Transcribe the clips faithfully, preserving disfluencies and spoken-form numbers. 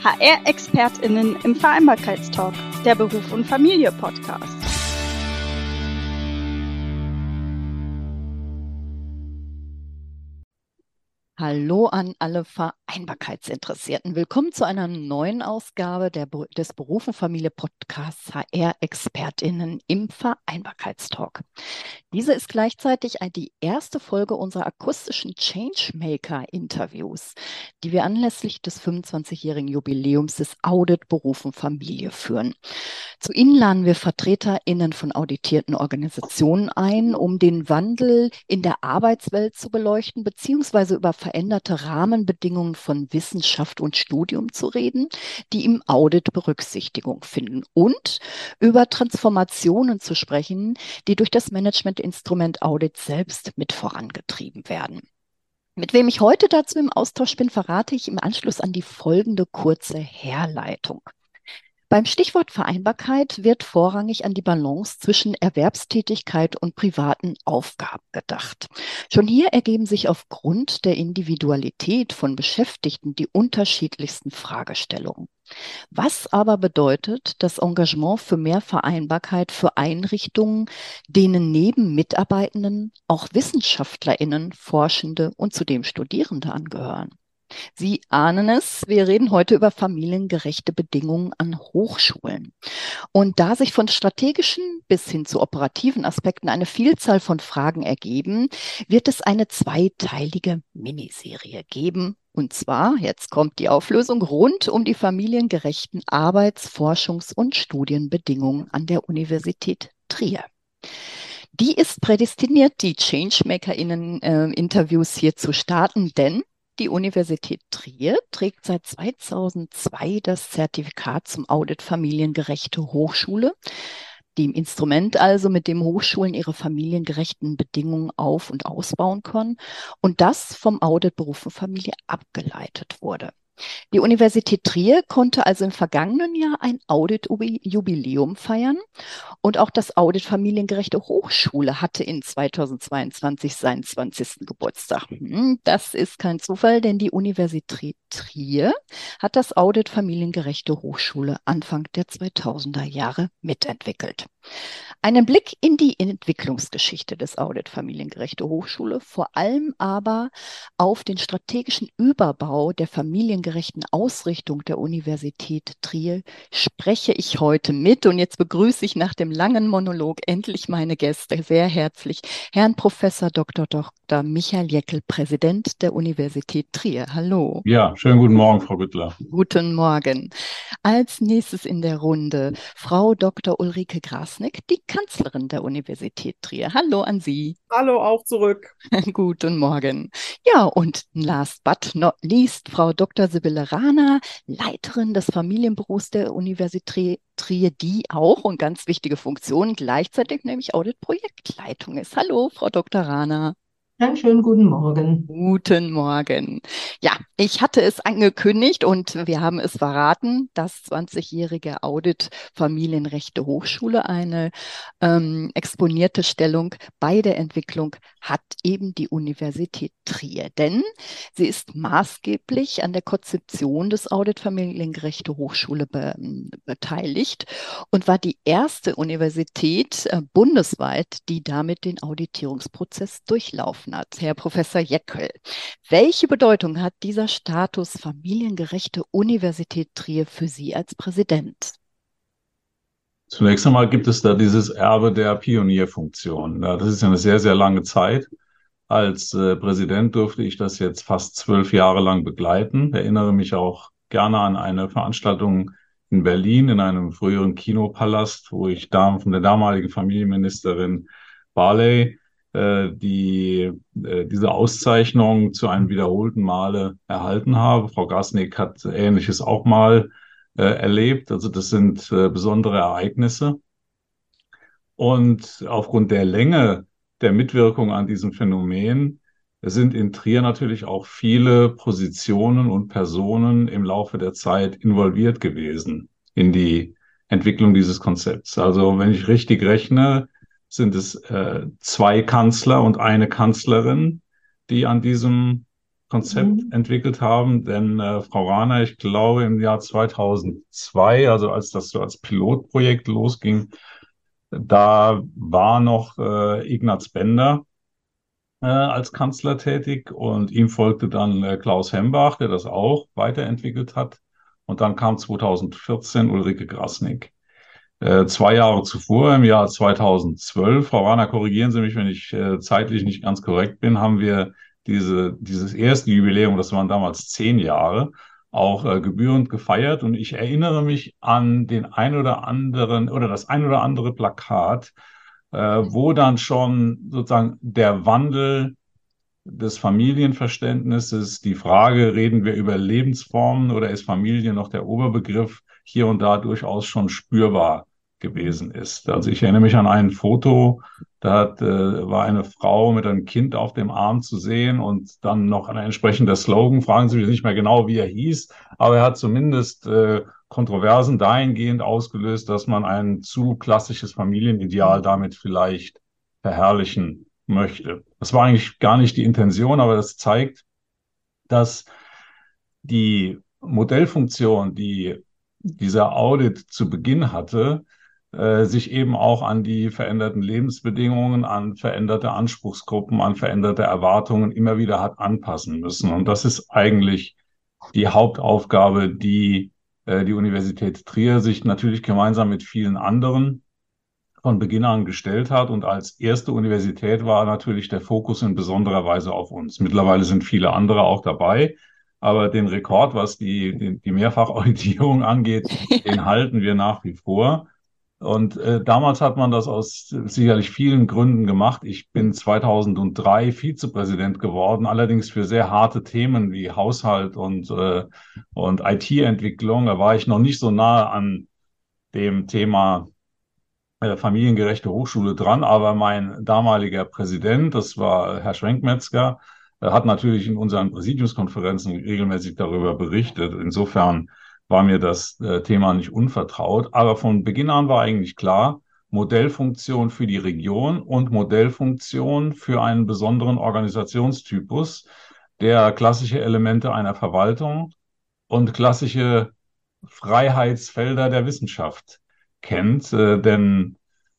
H R-ExpertInnen im Vereinbarkeitstalk, der Beruf und Familie Podcast. Hallo an alle Vereinbarkeitsinteressierten. Willkommen zu einer neuen Ausgabe der, des Beruf und Familie Podcasts H R-ExpertInnen im Vereinbarkeitstalk. Diese ist gleichzeitig die erste Folge unserer akustischen Changemaker-Interviews, die wir anlässlich des fünfundzwanzigjährigen Jubiläums des Audit Beruf und Familie führen. Zu Ihnen laden wir VertreterInnen von auditierten Organisationen ein, um den Wandel in der Arbeitswelt zu beleuchten, beziehungsweise über veränderte Rahmenbedingungen von Wissenschaft und Studium zu reden, die im Audit Berücksichtigung finden, und über Transformationen zu sprechen, die durch das Managementinstrument Audit selbst mit vorangetrieben werden. Mit wem ich heute dazu im Austausch bin, verrate ich im Anschluss an die folgende kurze Herleitung. Beim Stichwort Vereinbarkeit wird vorrangig an die Balance zwischen Erwerbstätigkeit und privaten Aufgaben gedacht. Schon hier ergeben sich aufgrund der Individualität von Beschäftigten die unterschiedlichsten Fragestellungen. Was aber bedeutet das Engagement für mehr Vereinbarkeit für Einrichtungen, denen neben Mitarbeitenden auch WissenschaftlerInnen, Forschende und zudem Studierende angehören? Sie ahnen es, wir reden heute über familiengerechte Bedingungen an Hochschulen. Und da sich von strategischen bis hin zu operativen Aspekten eine Vielzahl von Fragen ergeben, wird es eine zweiteilige Miniserie geben. Und zwar, jetzt kommt die Auflösung, rund um die familiengerechten Arbeits-, Forschungs- und Studienbedingungen an der Universität Trier. Die ist prädestiniert, die ChangemakerInnen-Interviews äh, hier zu starten, denn die Universität Trier trägt seit zweitausendzwei das Zertifikat zum Audit Familiengerechte Hochschule, dem Instrument also, mit dem Hochschulen ihre familiengerechten Bedingungen auf- und ausbauen können und das vom Audit Beruf und Familie abgeleitet wurde. Die Universität Trier konnte also im vergangenen Jahr ein Audit-Jubiläum feiern und auch das Audit Familiengerechte Hochschule hatte in zweitausendzweiundzwanzig seinen zwanzigsten Geburtstag. Das ist kein Zufall, denn die Universität Trier hat das Audit Familiengerechte Hochschule Anfang der zweitausender Jahre mitentwickelt. Einen Blick in die Entwicklungsgeschichte des Audit Familiengerechte Hochschule, vor allem aber auf den strategischen Überbau der familiengerechten Ausrichtung der Universität Trier, spreche ich heute mit. Und jetzt begrüße ich nach dem langen Monolog endlich meine Gäste sehr herzlich. Herrn Professor Doktor Doktor Michael Jeckel, Präsident der Universität Trier. Hallo. Ja, schönen guten Morgen, Frau Güttler. Guten Morgen. Als nächstes in der Runde Frau Doktor Ulrike Grasnick, die Kanzlerin der Universität Trier. Hallo an Sie. Hallo, auch zurück. Guten Morgen. Ja, und last but not least, Frau Doktor Sibylle Rahner, Leiterin des Familienbüros der Universität Trier, die auch, und ganz wichtige Funktion, gleichzeitig nämlich Audit-Projektleitung ist. Hallo, Frau Doktor Rahner. Einen schönen guten Morgen. Guten Morgen. Ja, ich hatte es angekündigt und wir haben es verraten, dass zwanzigjährige Audit Familienrechte Hochschule eine ähm, exponierte Stellung bei der Entwicklung hat eben die Universität Trier. Denn sie ist maßgeblich an der Konzeption des Audit Familiengerechte Hochschule be beteiligt und war die erste Universität äh, bundesweit, die damit den Auditierungsprozess durchlaufen hat. Herr Professor Jeckel, welche Bedeutung hat dieser Status Familiengerechte Universität Trier für Sie als Präsident? Zunächst einmal gibt es da dieses Erbe der Pionierfunktion. Ja, das ist ja eine sehr, sehr lange Zeit. Als äh, Präsident durfte ich das jetzt fast zwölf Jahre lang begleiten. Ich erinnere mich auch gerne an eine Veranstaltung in Berlin in einem früheren Kinopalast, wo ich da von der damaligen Familienministerin Barley die äh, diese Auszeichnung zu einem wiederholten Male erhalten habe. Frau Grasnick hat Ähnliches auch mal äh, erlebt. Also das sind äh, besondere Ereignisse. Und aufgrund der Länge der Mitwirkung an diesem Phänomen sind in Trier natürlich auch viele Positionen und Personen im Laufe der Zeit involviert gewesen in die Entwicklung dieses Konzepts. Also wenn ich richtig rechne, sind es äh, zwei Kanzler und eine Kanzlerin, die an diesem Konzept Mhm. entwickelt haben, denn äh, Frau Rahner, ich glaube im Jahr zweitausendzwei, also als das so als Pilotprojekt losging, da war noch äh, Ignaz Bender äh, als Kanzler tätig und ihm folgte dann äh, Klaus Hembach, der das auch weiterentwickelt hat. Und dann kam zweitausendvierzehn Ulrike Grasnick. Äh, zwei Jahre zuvor, im Jahr zweitausendzwölf, Frau Rahner, korrigieren Sie mich, wenn ich äh, zeitlich nicht ganz korrekt bin, haben wir diese, dieses erste Jubiläum, das waren damals zehn Jahre, auch äh, gebührend gefeiert. Und ich erinnere mich an den ein oder anderen oder das ein oder andere Plakat, äh, wo dann schon sozusagen der Wandel des Familienverständnisses, die Frage, reden wir über Lebensformen oder ist Familie noch der Oberbegriff, hier und da durchaus schon spürbar gewesen ist. Also ich erinnere mich an ein Foto, da hat, äh, war eine Frau mit einem Kind auf dem Arm zu sehen und dann noch ein entsprechender Slogan. Fragen Sie mich nicht mehr genau, wie er hieß, aber er hat zumindest äh, Kontroversen dahingehend ausgelöst, dass man ein zu klassisches Familienideal damit vielleicht verherrlichen möchte. Das war eigentlich gar nicht die Intention, aber das zeigt, dass die Modellfunktion, die dieser Audit zu Beginn hatte, äh, sich eben auch an die veränderten Lebensbedingungen, an veränderte Anspruchsgruppen, an veränderte Erwartungen immer wieder hat anpassen müssen. Und das ist eigentlich die Hauptaufgabe, die äh, die Universität Trier sich natürlich gemeinsam mit vielen anderen von Beginn an gestellt hat. Und als erste Universität war natürlich der Fokus in besonderer Weise auf uns. Mittlerweile sind viele andere auch dabei, aber den Rekord, was die, die, die Mehrfachauditierung angeht, den halten wir nach wie vor. Und äh, damals hat man das aus sicherlich vielen Gründen gemacht. Ich bin zweitausenddrei Vizepräsident geworden, allerdings für sehr harte Themen wie Haushalt und, äh, und I T-Entwicklung. Da war ich noch nicht so nahe an dem Thema äh, familiengerechte Hochschule dran, aber mein damaliger Präsident, das war Herr Schwenkmetzger, äh, hat natürlich in unseren Präsidiumskonferenzen regelmäßig darüber berichtet. Insofern war mir das äh, Thema nicht unvertraut, aber von Beginn an war eigentlich klar, Modellfunktion für die Region und Modellfunktion für einen besonderen Organisationstypus, der klassische Elemente einer Verwaltung und klassische Freiheitsfelder der Wissenschaft kennt, äh, denn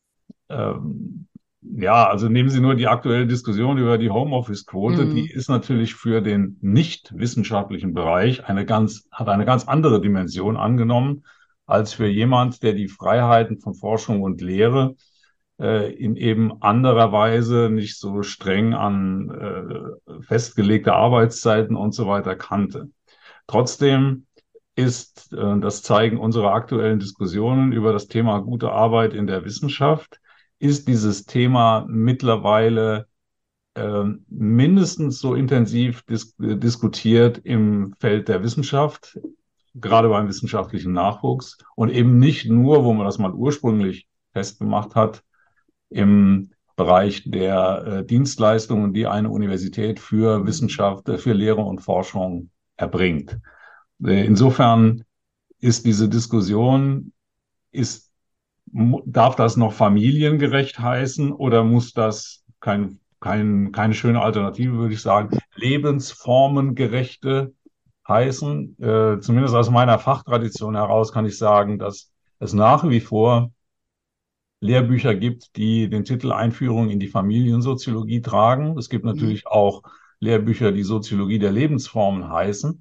ähm, ja, also nehmen Sie nur die aktuelle Diskussion über die Homeoffice-Quote, die Mhm. ist natürlich für den nicht wissenschaftlichen Bereich eine ganz, hat eine ganz andere Dimension angenommen, als für jemand, der die Freiheiten von Forschung und Lehre äh, in eben anderer Weise nicht so streng an äh, festgelegte Arbeitszeiten und so weiter kannte. Trotzdem ist, äh, das zeigen unsere aktuellen Diskussionen über das Thema gute Arbeit in der Wissenschaft, ist dieses Thema mittlerweile äh, mindestens so intensiv dis diskutiert im Feld der Wissenschaft, gerade beim wissenschaftlichen Nachwuchs und eben nicht nur, wo man das mal ursprünglich festgemacht hat, im Bereich der äh, Dienstleistungen, die eine Universität für Wissenschaft, äh, für Lehre und Forschung erbringt. Äh, insofern ist diese Diskussion, ist, darf das noch familiengerecht heißen oder muss das kein, kein, keine schöne Alternative, würde ich sagen, lebensformengerechte heißen? Äh, zumindest aus meiner Fachtradition heraus kann ich sagen, dass es nach wie vor Lehrbücher gibt, die den Titel Einführung in die Familiensoziologie tragen. Es gibt Mhm. natürlich auch Lehrbücher, die Soziologie der Lebensformen heißen.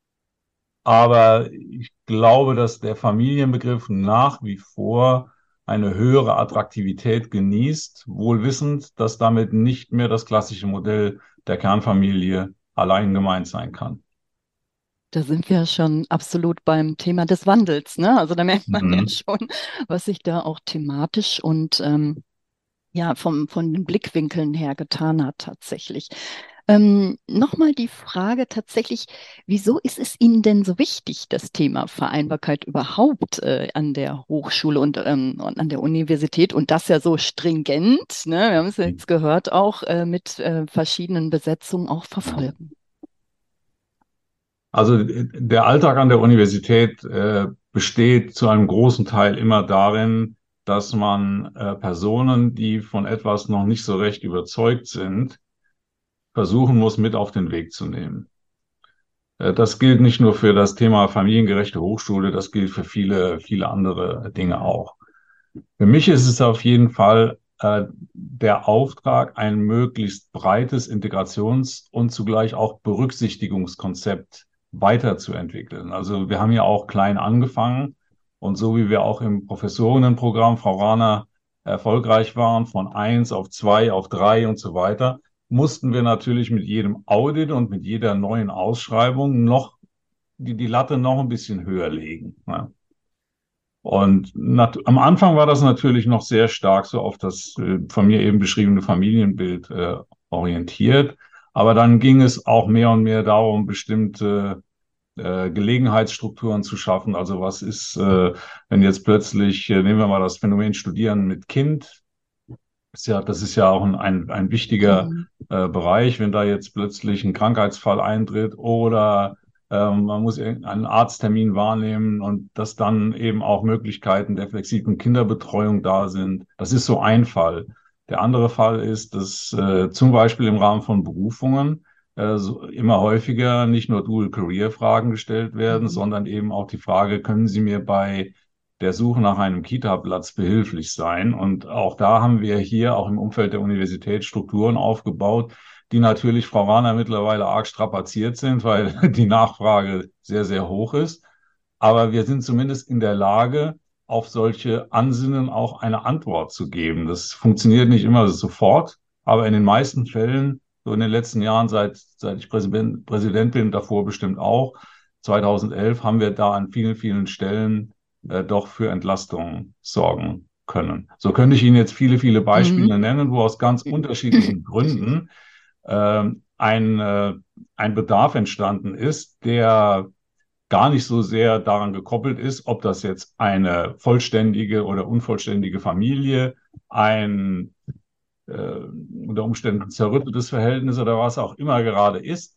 Aber ich glaube, dass der Familienbegriff nach wie vor eine höhere Attraktivität genießt, wohl wissend, dass damit nicht mehr das klassische Modell der Kernfamilie allein gemeint sein kann. Da sind wir schon absolut beim Thema des Wandels, ne? Also da merkt man ja Mhm. schon, was sich da auch thematisch und ähm, ja, vom, von den Blickwinkeln her getan hat tatsächlich. Ähm, nochmal die Frage tatsächlich, wieso ist es Ihnen denn so wichtig, das Thema Vereinbarkeit überhaupt äh, an der Hochschule und, ähm, und an der Universität und das ja so stringent, ne? Wir haben es ja jetzt gehört, auch äh, mit äh, verschiedenen Besetzungen auch verfolgen? Also äh, der Alltag an der Universität äh, besteht zu einem großen Teil immer darin, dass man äh, Personen, die von etwas noch nicht so recht überzeugt sind, versuchen muss, mit auf den Weg zu nehmen. Äh, Das gilt nicht nur für das Thema familiengerechte Hochschule, das gilt für viele, viele andere Dinge auch. Für mich ist es auf jeden Fall äh, der Auftrag, ein möglichst breites Integrations- und zugleich auch Berücksichtigungskonzept weiterzuentwickeln. Also wir haben ja auch klein angefangen und so wie wir auch im Professorinnenprogramm, Frau Rahner, erfolgreich waren, von eins auf zwei, auf drei und so weiter, mussten wir natürlich mit jedem Audit und mit jeder neuen Ausschreibung noch die, die Latte noch ein bisschen höher legen. Ne? Und nat am Anfang war das natürlich noch sehr stark so auf das äh, von mir eben beschriebene Familienbild äh, orientiert. Aber dann ging es auch mehr und mehr darum, bestimmte äh, Gelegenheitsstrukturen zu schaffen. Also was ist, äh, wenn jetzt plötzlich, äh, nehmen wir mal das Phänomen Studieren mit Kind, ist ja, das ist ja auch ein, ein, ein wichtiger Mhm. äh, Bereich, wenn da jetzt plötzlich ein Krankheitsfall eintritt oder ähm, man muss irgendeinen Arzttermin wahrnehmen und dass dann eben auch Möglichkeiten der flexiblen Kinderbetreuung da sind. Das ist so ein Fall. Der andere Fall ist, dass äh, zum Beispiel im Rahmen von Berufungen äh, so immer häufiger nicht nur Dual-Career-Fragen gestellt werden, Mhm. sondern eben auch die Frage, können Sie mir bei der Suche nach einem Kita-Platz behilflich sein? Und auch da haben wir hier auch im Umfeld der Universität Strukturen aufgebaut, die natürlich, Frau Rahner, mittlerweile arg strapaziert sind, weil die Nachfrage sehr, sehr hoch ist. Aber wir sind zumindest in der Lage, auf solche Ansinnen auch eine Antwort zu geben. Das funktioniert nicht immer sofort, aber in den meisten Fällen, so in den letzten Jahren, seit, seit ich Präsident, Präsident bin, davor bestimmt auch, zweitausendelf, haben wir da an vielen, vielen Stellen äh, doch für Entlastung sorgen können. So könnte ich Ihnen jetzt viele, viele Mhm. Beispiele nennen, wo aus ganz unterschiedlichen Gründen ähm, ein, äh, ein Bedarf entstanden ist, der gar nicht so sehr daran gekoppelt ist, ob das jetzt eine vollständige oder unvollständige Familie, ein äh, unter Umständen zerrüttetes Verhältnis oder was auch immer gerade ist.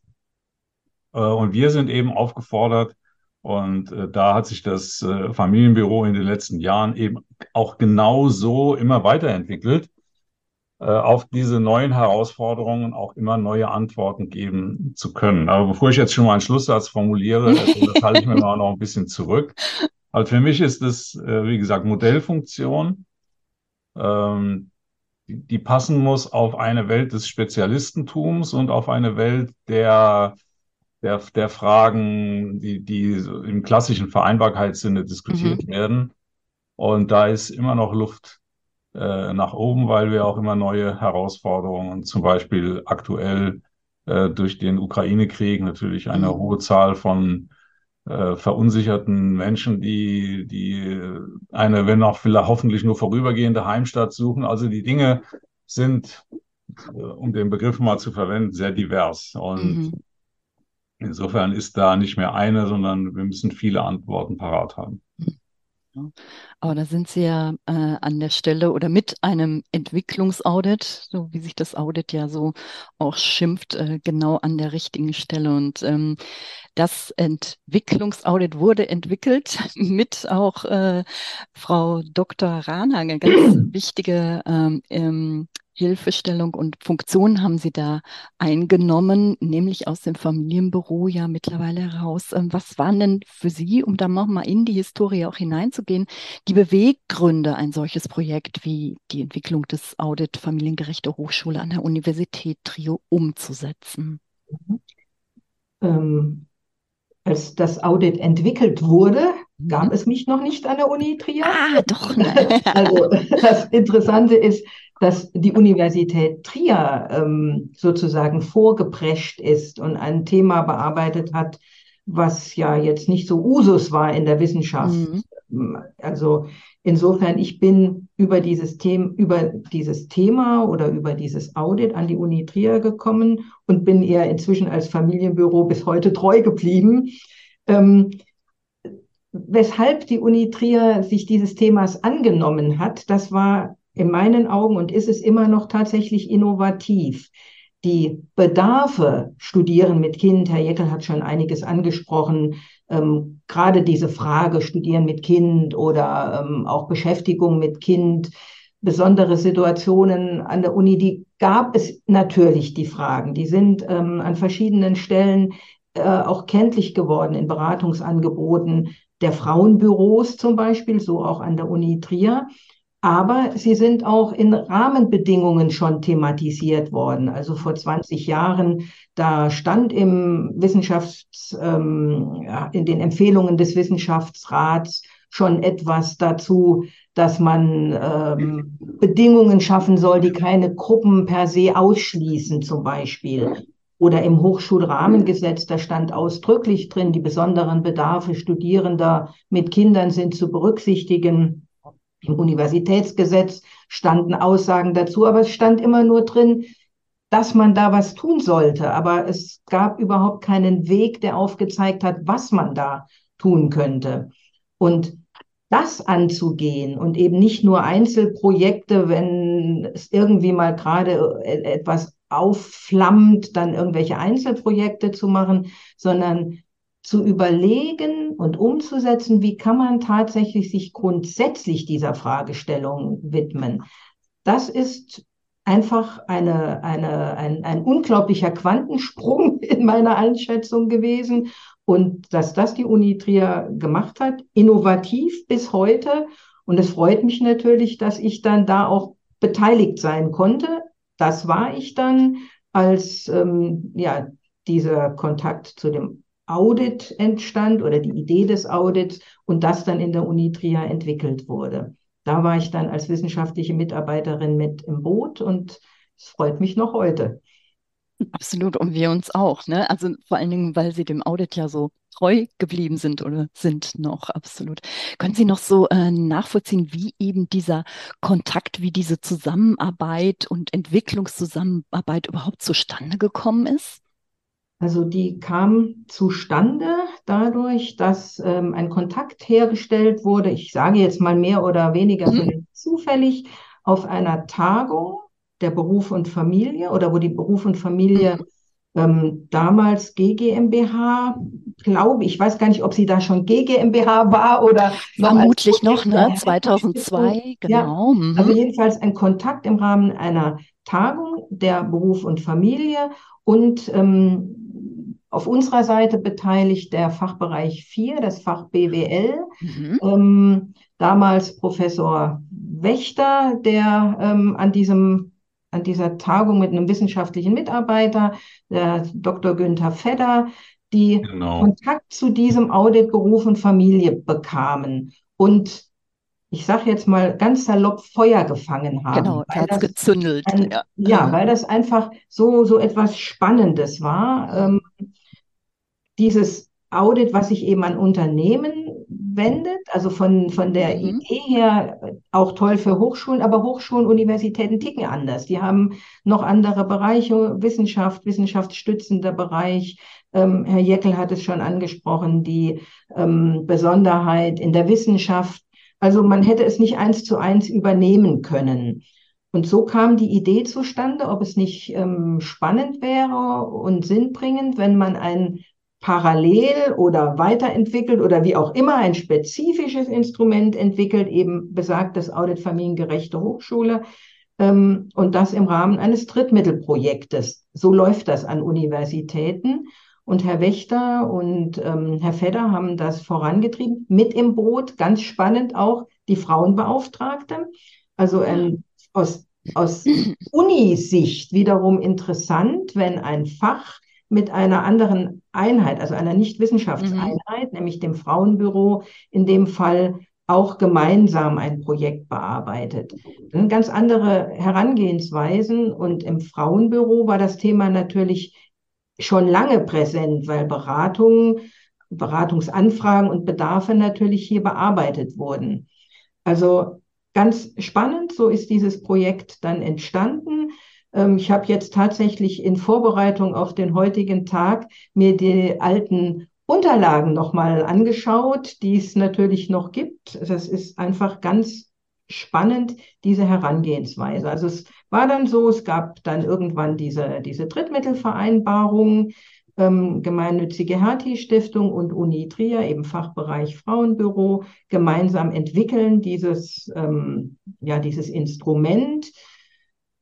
Äh, und wir sind eben aufgefordert, und äh, da hat sich das äh, Familienbüro in den letzten Jahren eben auch genau so immer weiterentwickelt, äh, auf diese neuen Herausforderungen auch immer neue Antworten geben zu können. Aber bevor ich jetzt schon mal einen Schlusssatz formuliere, äh, das halte ich mir mal noch ein bisschen zurück. Also für mich ist es, äh, wie gesagt, Modellfunktion, ähm, die, die passen muss auf eine Welt des Spezialistentums und auf eine Welt der, der, der Fragen, die, die so im klassischen Vereinbarkeitssinne Mhm. diskutiert werden. Und da ist immer noch Luft äh, nach oben, weil wir auch immer neue Herausforderungen, zum Beispiel aktuell äh, durch den Ukraine-Krieg natürlich eine Mhm. hohe Zahl von äh, verunsicherten Menschen, die, die eine, wenn auch vielleicht hoffentlich nur vorübergehende Heimstatt suchen. Also die Dinge sind, äh, um den Begriff mal zu verwenden, sehr divers. Und Mhm. insofern ist da nicht mehr eine, sondern wir müssen viele Antworten parat haben. Ja. Aber da sind Sie ja äh, an der Stelle oder mit einem Entwicklungsaudit, so wie sich das Audit ja so auch schimpft, äh, genau an der richtigen Stelle. Und ähm, das Entwicklungsaudit wurde entwickelt mit auch äh, Frau Doktor Rahner, eine ganz wichtige ähm, ähm, Hilfestellung und Funktion haben Sie da eingenommen, nämlich aus dem Familienbüro ja mittlerweile heraus. Ähm, Was waren denn für Sie, um da nochmal in die Historie auch hineinzugehen, die Beweggründe, ein solches Projekt wie die Entwicklung des Audit Familiengerechte Hochschule an der Universität Trio umzusetzen? Ähm, Als das Audit entwickelt wurde, Mhm. gab es mich noch nicht an der Uni Trier. Ah, doch. Also das Interessante ist, dass die Universität Trier ähm, sozusagen vorgeprescht ist und ein Thema bearbeitet hat, was ja jetzt nicht so Usus war in der Wissenschaft. Mhm. Also insofern, ich bin über dieses Thema, über dieses Thema oder über dieses Audit an die Uni Trier gekommen und bin ihr inzwischen als Familienbüro bis heute treu geblieben. Ähm, Weshalb die Uni Trier sich dieses Themas angenommen hat, das war in meinen Augen und ist es immer noch tatsächlich innovativ. Die Bedarfe, Studieren mit Kind, Herr Jeckel hat schon einiges angesprochen, ähm, gerade diese Frage, Studieren mit Kind oder ähm, auch Beschäftigung mit Kind, besondere Situationen an der Uni, die gab es natürlich, die Fragen. Die sind ähm, an verschiedenen Stellen äh, auch kenntlich geworden in Beratungsangeboten der Frauenbüros zum Beispiel, so auch an der Uni Trier. Aber sie sind auch in Rahmenbedingungen schon thematisiert worden. Also vor zwanzig Jahren, da stand im Wissenschafts, ähm, ja, in den Empfehlungen des Wissenschaftsrats schon etwas dazu, dass man ähm, Bedingungen schaffen soll, die keine Gruppen per se ausschließen, zum Beispiel. Oder im Hochschulrahmengesetz, da stand ausdrücklich drin, die besonderen Bedarfe Studierender mit Kindern sind zu berücksichtigen. Im Universitätsgesetz standen Aussagen dazu, aber es stand immer nur drin, dass man da was tun sollte. Aber es gab überhaupt keinen Weg, der aufgezeigt hat, was man da tun könnte. Und das anzugehen und eben nicht nur Einzelprojekte, wenn es irgendwie mal gerade etwas aufflammt, dann irgendwelche Einzelprojekte zu machen, sondern zu überlegen und umzusetzen, wie kann man tatsächlich sich grundsätzlich dieser Fragestellung widmen. Das ist einfach eine, eine, ein, ein unglaublicher Quantensprung in meiner Einschätzung gewesen. Und dass das die Uni Trier gemacht hat, innovativ bis heute. Und es freut mich natürlich, dass ich dann da auch beteiligt sein konnte. Das war ich dann, als ähm, ja, dieser Kontakt zu dem Audit entstand oder die Idee des Audits und das dann in der Uni Trier entwickelt wurde. Da war ich dann als wissenschaftliche Mitarbeiterin mit im Boot und es freut mich noch heute. Absolut, und wir uns auch, ne? Also vor allen Dingen, weil Sie dem Audit ja so treu geblieben sind oder sind noch, absolut. Können Sie noch so äh, nachvollziehen, wie eben dieser Kontakt, wie diese Zusammenarbeit und Entwicklungszusammenarbeit überhaupt zustande gekommen ist? Also die kam zustande dadurch, dass ähm, ein Kontakt hergestellt wurde, ich sage jetzt mal mehr oder weniger Mhm. zufällig, auf einer Tagung der Beruf und Familie oder wo die Beruf und Familie Mhm. ähm, damals G GmbH, glaube ich, weiß gar nicht, ob sie da schon G GmbH war oder noch als Vermutlich noch, Projekt der ne? Hertha-Stiftung. zweitausendzwei, Ja, genau. also Mhm. jedenfalls ein Kontakt im Rahmen einer Tagung der Beruf und Familie und ähm, auf unserer Seite beteiligt der Fachbereich vier, das Fach B W L, Mhm. ähm, damals Professor Wächter, der ähm, an diesem, an dieser Tagung mit einem wissenschaftlichen Mitarbeiter, der Doktor Günther Fedder, die Genau. Kontakt zu diesem Audit Beruf und Familie bekamen und ich sage jetzt mal ganz salopp Feuer gefangen haben, Genau, da weil hat es das gezündelt. ein, Ja. ja, Mhm. weil das einfach so, so etwas Spannendes war. Ähm, dieses Audit, was sich eben an Unternehmen wendet, also von, von der Mhm. Idee her auch toll für Hochschulen, aber Hochschulen, Universitäten ticken anders. Die haben noch andere Bereiche, Wissenschaft, wissenschaftsstützender Bereich. Ähm, Herr Jeckel hat es schon angesprochen, die ähm, Besonderheit in der Wissenschaft. Also man hätte es nicht eins zu eins übernehmen können. Und so kam die Idee zustande, ob es nicht ähm, spannend wäre und sinnbringend, wenn man ein parallel oder weiterentwickelt oder wie auch immer ein spezifisches Instrument entwickelt, eben besagtes Audit familiengerechte Hochschule, ähm, und das im Rahmen eines Drittmittelprojektes. So läuft das an Universitäten. Und Herr Wächter und ähm, Herr Fedder haben das vorangetrieben. Mit im Boot, ganz spannend auch, die Frauenbeauftragte. Also Ja. ein, aus, aus Unisicht wiederum interessant, wenn ein Fach mit einer anderen Einheit, also einer Mhm. Nicht-Wissenschaftseinheit, nämlich dem Frauenbüro, in dem Fall auch gemeinsam ein Projekt bearbeitet. Das sind ganz andere Herangehensweisen und im Frauenbüro war das Thema natürlich schon lange präsent, weil Beratungen, Beratungsanfragen und Bedarfe natürlich hier bearbeitet wurden. Also ganz spannend, so ist dieses Projekt dann entstanden. Ähm, ich habe jetzt tatsächlich in Vorbereitung auf den heutigen Tag mir die alten Unterlagen nochmal angeschaut, die es natürlich noch gibt. Das ist einfach ganz spannend, diese Herangehensweise. Also es war dann so, es gab dann irgendwann diese, diese Drittmittelvereinbarung, ähm, gemeinnützige Hertie-Stiftung und Uni Trier, eben Fachbereich Frauenbüro, gemeinsam entwickeln dieses, ähm, ja, dieses Instrument.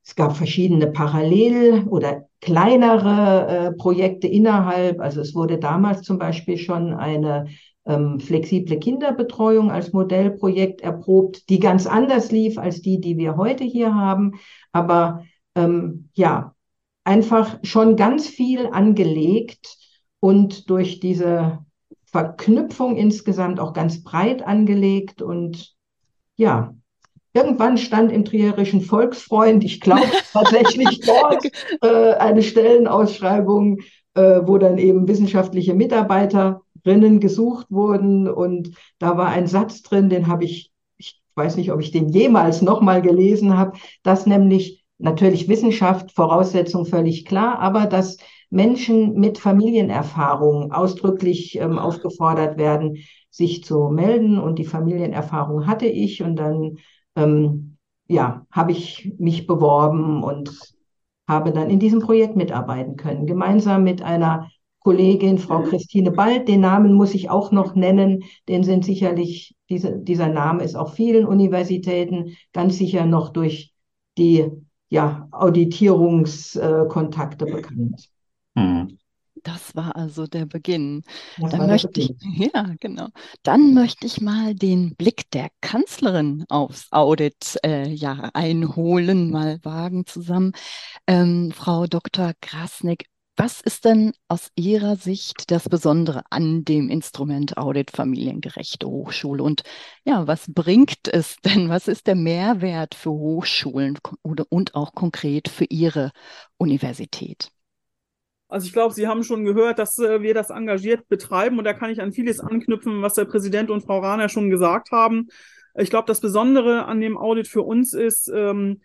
Es gab verschiedene Parallel- oder kleinere äh, Projekte innerhalb. Also es wurde damals zum Beispiel schon eine ähm, flexible Kinderbetreuung als Modellprojekt erprobt, die ganz anders lief als die, die wir heute hier haben. Aber ähm, ja, einfach schon ganz viel angelegt und durch diese Verknüpfung insgesamt auch ganz breit angelegt. Und ja, irgendwann stand im Trierischen Volksfreund, ich glaube tatsächlich dort, äh, eine Stellenausschreibung, äh, wo dann eben wissenschaftliche Mitarbeiterinnen gesucht wurden. Und da war ein Satz drin, den habe ich, ich weiß nicht, ob ich den jemals nochmal gelesen habe, dass nämlich natürlich Wissenschaft, Voraussetzung völlig klar, aber dass Menschen mit Familienerfahrung ausdrücklich ähm, aufgefordert werden, sich zu melden. Und die Familienerfahrung hatte ich. Und dann ähm, ja, habe ich mich beworben und habe dann in diesem Projekt mitarbeiten können, gemeinsam mit einer Kollegin, Frau Christine Bald. Den Namen muss ich auch noch nennen, den sind sicherlich, diese, dieser Name ist auf vielen Universitäten ganz sicher noch durch die ja, Auditierungskontakte äh, bekannt. Mhm. Das war also der Beginn. Das Dann war der möchte ich, Beginn. ja, genau. Dann möchte ich mal den Blick der Kanzlerin aufs Audit äh, ja, einholen, mal wagen zusammen. Ähm, Frau Doktor Krasnick, was ist denn aus Ihrer Sicht das Besondere an dem Instrument Audit Familiengerechte Hochschule? Und ja, was bringt es denn? Was ist der Mehrwert für Hochschulen oder, und auch konkret für Ihre Universität? Also ich glaube, Sie haben schon gehört, dass äh, wir das engagiert betreiben und da kann ich an vieles anknüpfen, was der Präsident und Frau Rahner schon gesagt haben. Ich glaube, das Besondere an dem Audit für uns ist, ähm,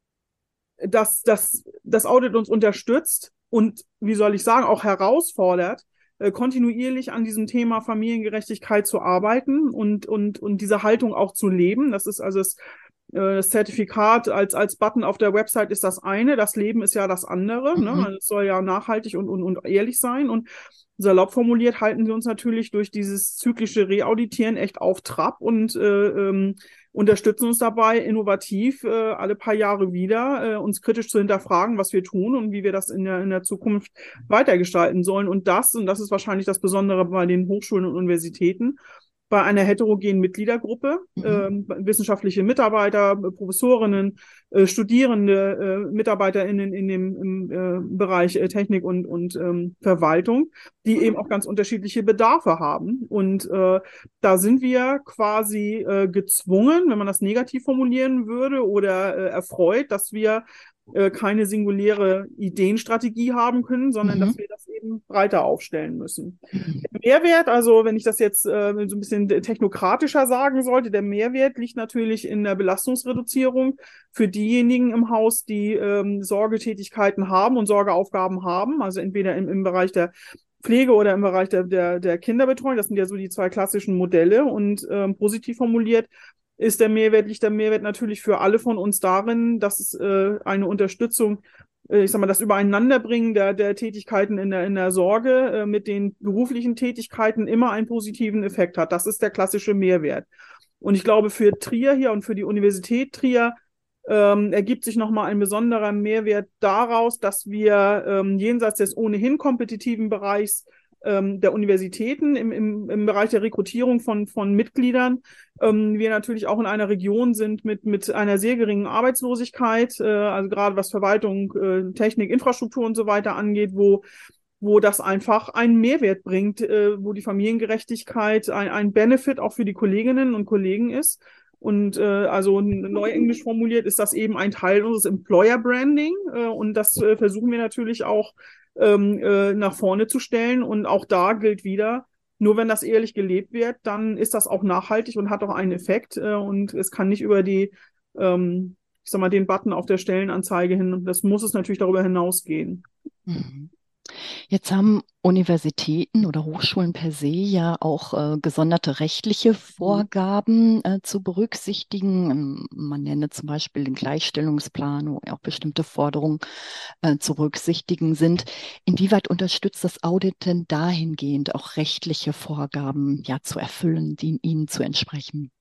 dass, dass das Audit uns unterstützt und, wie soll ich sagen, auch herausfordert, äh, kontinuierlich an diesem Thema Familiengerechtigkeit zu arbeiten und, und, und diese Haltung auch zu leben. Das ist also das Das Zertifikat als, als Button auf der Website ist das eine, das Leben ist ja das andere. Mhm. Ne? Es soll ja nachhaltig und, und, und ehrlich sein. Und salopp formuliert halten sie uns natürlich durch dieses zyklische Reauditieren echt auf Trab und äh, ähm, unterstützen uns dabei, innovativ äh, alle paar Jahre wieder äh, uns kritisch zu hinterfragen, was wir tun und wie wir das in der, in der Zukunft weitergestalten sollen. Und das, und das ist wahrscheinlich das Besondere bei den Hochschulen und Universitäten, bei einer heterogenen Mitgliedergruppe, mhm. äh, wissenschaftliche Mitarbeiter, Professorinnen, äh, Studierende, äh, MitarbeiterInnen in dem im, äh, Bereich äh, Technik und, und ähm, Verwaltung, die eben auch ganz unterschiedliche Bedarfe haben. Und äh, da sind wir quasi äh, gezwungen, wenn man das negativ formulieren würde, oder äh, erfreut, dass wir äh, keine singuläre Ideenstrategie haben können, sondern mhm. dass wir das eben breiter aufstellen müssen. Der Mehrwert, also wenn ich das jetzt äh, so ein bisschen technokratischer sagen sollte, der Mehrwert liegt natürlich in der Belastungsreduzierung für diejenigen im Haus, die ähm, Sorgetätigkeiten haben und Sorgeaufgaben haben, also entweder im, im Bereich der Pflege oder im Bereich der, der, der Kinderbetreuung. Das sind ja so die zwei klassischen Modelle. Und ähm, positiv formuliert ist der Mehrwert, liegt der Mehrwert natürlich für alle von uns darin, dass es äh, eine Unterstützung, äh, ich sag mal, das Übereinanderbringen der, der Tätigkeiten in der, in der Sorge äh, mit den beruflichen Tätigkeiten immer einen positiven Effekt hat. Das ist der klassische Mehrwert. Und ich glaube, für Trier hier und für die Universität Trier ähm, ergibt sich nochmal ein besonderer Mehrwert daraus, dass wir ähm, jenseits des ohnehin kompetitiven Bereichs der Universitäten im, im, im Bereich der Rekrutierung von, von Mitgliedern, ähm, wir natürlich auch in einer Region sind mit, mit einer sehr geringen Arbeitslosigkeit, äh, also gerade was Verwaltung, äh, Technik, Infrastruktur und so weiter angeht, wo, wo das einfach einen Mehrwert bringt, äh, wo die Familiengerechtigkeit ein, ein Benefit auch für die Kolleginnen und Kollegen ist. Und äh, also neuenglisch formuliert ist das eben ein Teil unseres Employer Branding äh, und das äh, versuchen wir natürlich auch ähm, äh, nach vorne zu stellen. Und auch da gilt wieder, nur wenn das ehrlich gelebt wird, dann ist das auch nachhaltig und hat auch einen Effekt. Äh, und es kann nicht über die, ähm, ich sag mal, den Button auf der Stellenanzeige hin, das muss es natürlich darüber hinausgehen. Mhm. Jetzt haben Universitäten oder Hochschulen per se ja auch äh, gesonderte rechtliche Vorgaben äh, zu berücksichtigen. Ähm, man nenne zum Beispiel den Gleichstellungsplan, wo auch bestimmte Forderungen äh, zu berücksichtigen sind. Inwieweit unterstützt das Audit denn dahingehend auch rechtliche Vorgaben ja zu erfüllen, die ihnen zu entsprechen?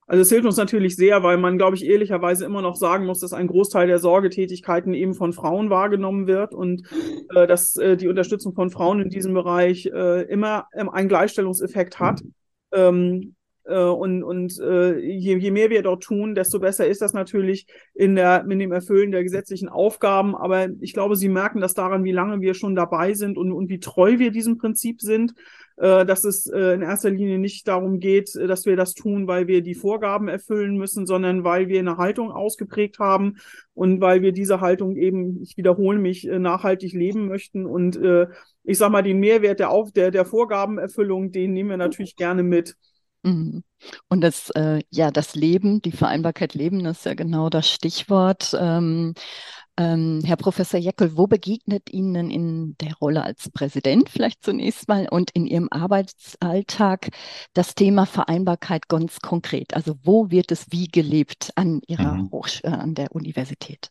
Also es hilft uns natürlich sehr, weil man, glaube ich, ehrlicherweise immer noch sagen muss, dass ein Großteil der Sorgetätigkeiten eben von Frauen wahrgenommen wird und äh, dass äh, die Unterstützung von Frauen in diesem Bereich äh, immer ähm, einen Gleichstellungseffekt hat. Ähm, äh, und und äh, je, je mehr wir dort tun, desto besser ist das natürlich in, der, in dem Erfüllen der gesetzlichen Aufgaben. Aber ich glaube, Sie merken das daran, wie lange wir schon dabei sind und, und wie treu wir diesem Prinzip sind, dass es in erster Linie nicht darum geht, dass wir das tun, weil wir die Vorgaben erfüllen müssen, sondern weil wir eine Haltung ausgeprägt haben und weil wir diese Haltung eben, ich wiederhole mich, nachhaltig leben möchten. Und ich sage mal, den Mehrwert der, Auf der, der Vorgabenerfüllung, den nehmen wir natürlich gerne mit. Und das, äh, ja, das Leben, die Vereinbarkeit Leben, das ist ja genau das Stichwort. Ähm, ähm, Herr Professor Jeckel, wo begegnet Ihnen in der Rolle als Präsident vielleicht zunächst mal und in Ihrem Arbeitsalltag das Thema Vereinbarkeit ganz konkret? Also wo wird es wie gelebt an Ihrer Mhm. Hochsch- äh, an der Universität?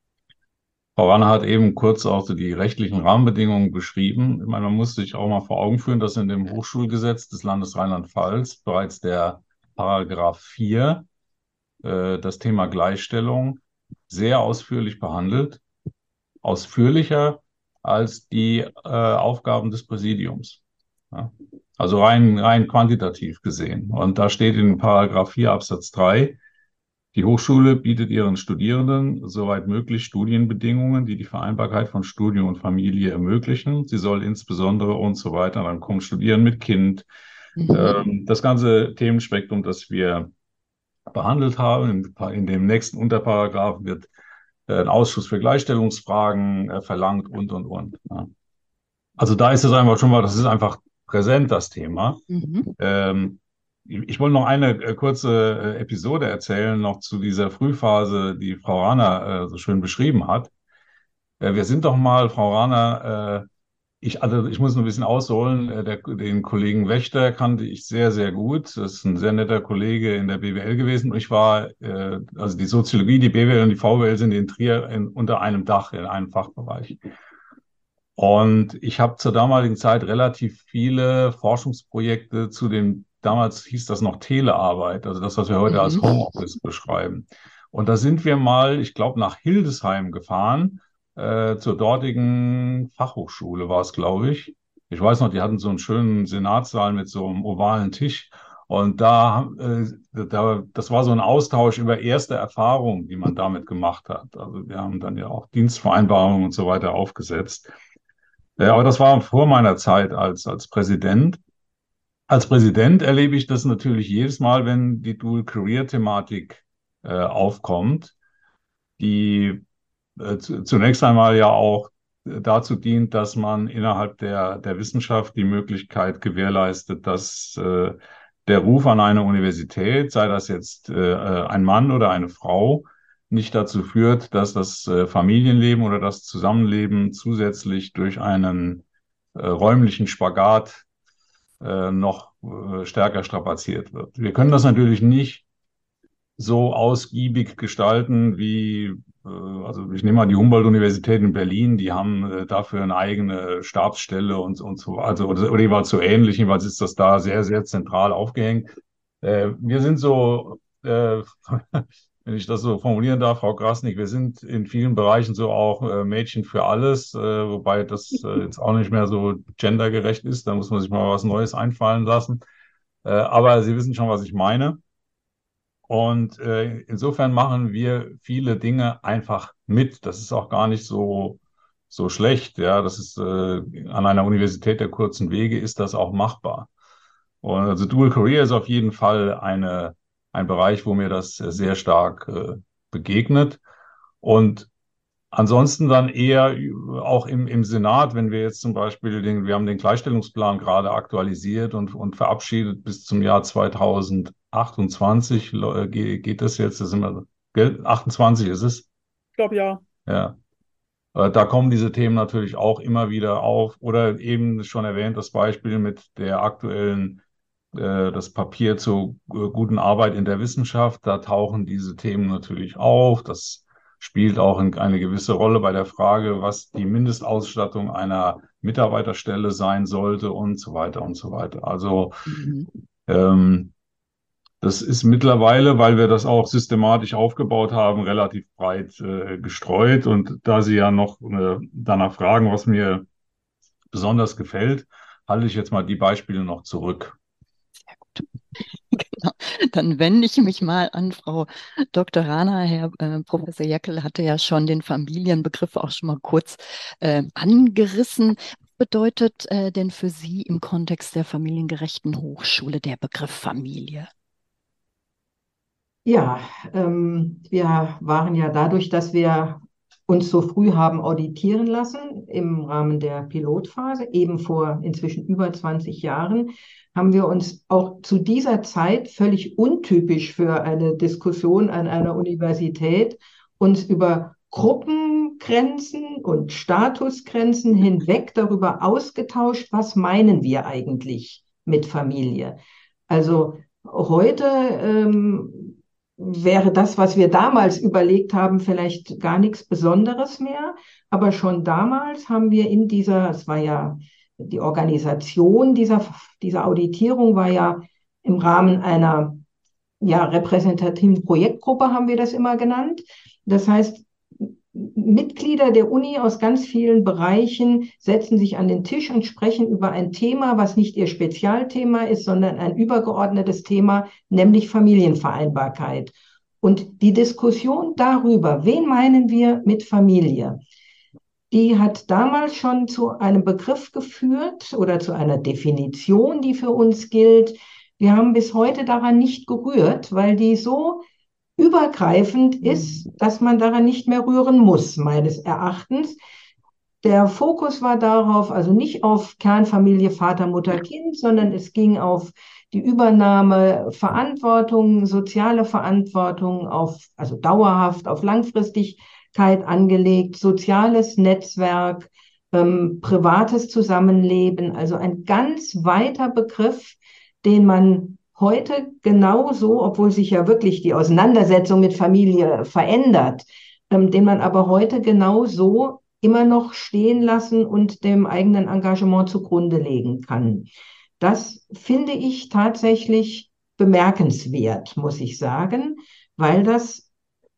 Frau Ranner hat eben kurz auch so die rechtlichen Rahmenbedingungen beschrieben. Ich meine, man muss sich auch mal vor Augen führen, dass in dem Hochschulgesetz des Landes Rheinland-Pfalz bereits der Paragraph vier äh, das Thema Gleichstellung sehr ausführlich behandelt, ausführlicher als die äh, Aufgaben des Präsidiums. Ja? Also rein, rein quantitativ gesehen. Und da steht in Paragraph vier Absatz drei, die Hochschule bietet ihren Studierenden soweit möglich Studienbedingungen, die die Vereinbarkeit von Studium und Familie ermöglichen. Sie soll insbesondere und so weiter, dann kommt Studieren mit Kind. Mhm. Ähm, das ganze Themenspektrum, das wir behandelt haben, in, in dem nächsten Unterparagraph wird äh, ein Ausschuss für Gleichstellungsfragen äh, verlangt und, und, und. Ja. Also da ist es einfach schon mal, das ist einfach präsent, das Thema. Mhm. Ähm, Ich wollte noch eine äh, kurze äh, Episode erzählen, noch zu dieser Frühphase, die Frau Rahner äh, so schön beschrieben hat. Äh, wir sind doch mal, Frau Rahner, äh, ich, also ich muss ein bisschen ausholen, äh, der, den Kollegen Wächter kannte ich sehr, sehr gut. Das ist ein sehr netter Kollege in der B W L gewesen. Und ich war, äh, also die Soziologie, die B W L und die V W L sind in Trier in, unter einem Dach in einem Fachbereich. Und ich habe zur damaligen Zeit relativ viele Forschungsprojekte zu dem, damals hieß das noch Telearbeit, also das, was wir heute als Mhm. Homeoffice beschreiben. Und da sind wir mal, ich glaube, nach Hildesheim gefahren, äh, zur dortigen Fachhochschule war es, glaube ich. Ich weiß noch, die hatten so einen schönen Senatssaal mit so einem ovalen Tisch. Und da, äh, da, das war so ein Austausch über erste Erfahrungen, die man damit gemacht hat. Also wir haben dann ja auch Dienstvereinbarungen und so weiter aufgesetzt. Ja, aber das war vor meiner Zeit als, als Präsident. Als Präsident erlebe ich das natürlich jedes Mal, wenn die Dual-Career-Thematik äh, aufkommt, die äh, zu, zunächst einmal ja auch dazu dient, dass man innerhalb der, der Wissenschaft die Möglichkeit gewährleistet, dass äh, der Ruf an eine Universität, sei das jetzt äh, ein Mann oder eine Frau, nicht dazu führt, dass das äh, Familienleben oder das Zusammenleben zusätzlich durch einen äh, räumlichen Spagat äh, noch äh, stärker strapaziert wird. Wir können das natürlich nicht so ausgiebig gestalten wie, äh, also ich nehme mal die Humboldt-Universität in Berlin, die haben äh, dafür eine eigene Stabsstelle und, und so, also, oder, oder die war so ähnlich, jedenfalls ist das da sehr, sehr zentral aufgehängt. Äh, wir sind so, äh, wenn ich das so formulieren darf, Frau Krasnick, wir sind in vielen Bereichen so auch äh, Mädchen für alles, äh, wobei das äh, jetzt auch nicht mehr so gendergerecht ist. Da muss man sich mal was Neues einfallen lassen. Äh, aber Sie wissen schon, was ich meine. Und äh, insofern machen wir viele Dinge einfach mit. Das ist auch gar nicht so, so schlecht. Ja, das ist äh, an einer Universität der kurzen Wege ist das auch machbar. Und also Dual Career ist auf jeden Fall eine, ein Bereich, wo mir das sehr stark äh, begegnet. Und ansonsten dann eher auch im, im Senat, wenn wir jetzt zum Beispiel den, wir haben den Gleichstellungsplan gerade aktualisiert und, und verabschiedet bis zum Jahr zweitausendachtundzwanzig äh, geht, geht das jetzt, das sind wir, gell? achtundzwanzig ist es? Ich glaube, ja. Ja. Äh, Da kommen diese Themen natürlich auch immer wieder auf. Oder eben schon erwähnt, das Beispiel mit der aktuellen, äh, das Papier zur äh, guten Arbeit in der Wissenschaft. Da tauchen diese Themen natürlich auf. Das spielt auch in eine gewisse Rolle bei der Frage, was die Mindestausstattung einer Mitarbeiterstelle sein sollte und so weiter und so weiter. Also Mhm. ähm, Das ist mittlerweile, weil wir das auch systematisch aufgebaut haben, relativ breit äh, gestreut. Und da Sie ja noch äh, danach fragen, was mir besonders gefällt, halte ich jetzt mal die Beispiele noch zurück. Sehr gut. Genau. Dann wende ich mich mal an Frau Doktor Rana. Herr äh, Professor Jäckel hatte ja schon den Familienbegriff auch schon mal kurz äh, angerissen. Was bedeutet äh, denn für Sie im Kontext der familiengerechten Hochschule der Begriff Familie? Ja, ähm, wir waren ja dadurch, dass wir uns so früh haben auditieren lassen im Rahmen der Pilotphase, eben vor inzwischen über zwanzig Jahren, haben wir uns auch zu dieser Zeit völlig untypisch für eine Diskussion an einer Universität uns über Gruppengrenzen und Statusgrenzen hinweg darüber ausgetauscht, was meinen wir eigentlich mit Familie. Also heute ähm, wäre das, was wir damals überlegt haben, vielleicht gar nichts Besonderes mehr. Aber schon damals haben wir in dieser, es war ja die Organisation dieser, dieser Auditierung war ja im Rahmen einer ja, repräsentativen Projektgruppe, haben wir das immer genannt. Das heißt, Mitglieder der Uni aus ganz vielen Bereichen setzen sich an den Tisch und sprechen über ein Thema, was nicht ihr Spezialthema ist, sondern ein übergeordnetes Thema, nämlich Familienvereinbarkeit. Und die Diskussion darüber, wen meinen wir mit Familie, die hat damals schon zu einem Begriff geführt oder zu einer Definition, die für uns gilt. Wir haben bis heute daran nicht gerührt, weil die so übergreifend ist, dass man daran nicht mehr rühren muss, meines Erachtens. Der Fokus war darauf, also nicht auf Kernfamilie, Vater, Mutter, Kind, sondern es ging auf die Übernahme Verantwortung, soziale Verantwortung, auf, also dauerhaft auf Langfristigkeit angelegt, soziales Netzwerk, ähm, privates Zusammenleben, also ein ganz weiter Begriff, den man heute genauso, obwohl sich ja wirklich die Auseinandersetzung mit Familie verändert, ähm, den man aber heute genauso immer noch stehen lassen und dem eigenen Engagement zugrunde legen kann. Das finde ich tatsächlich bemerkenswert, muss ich sagen, weil das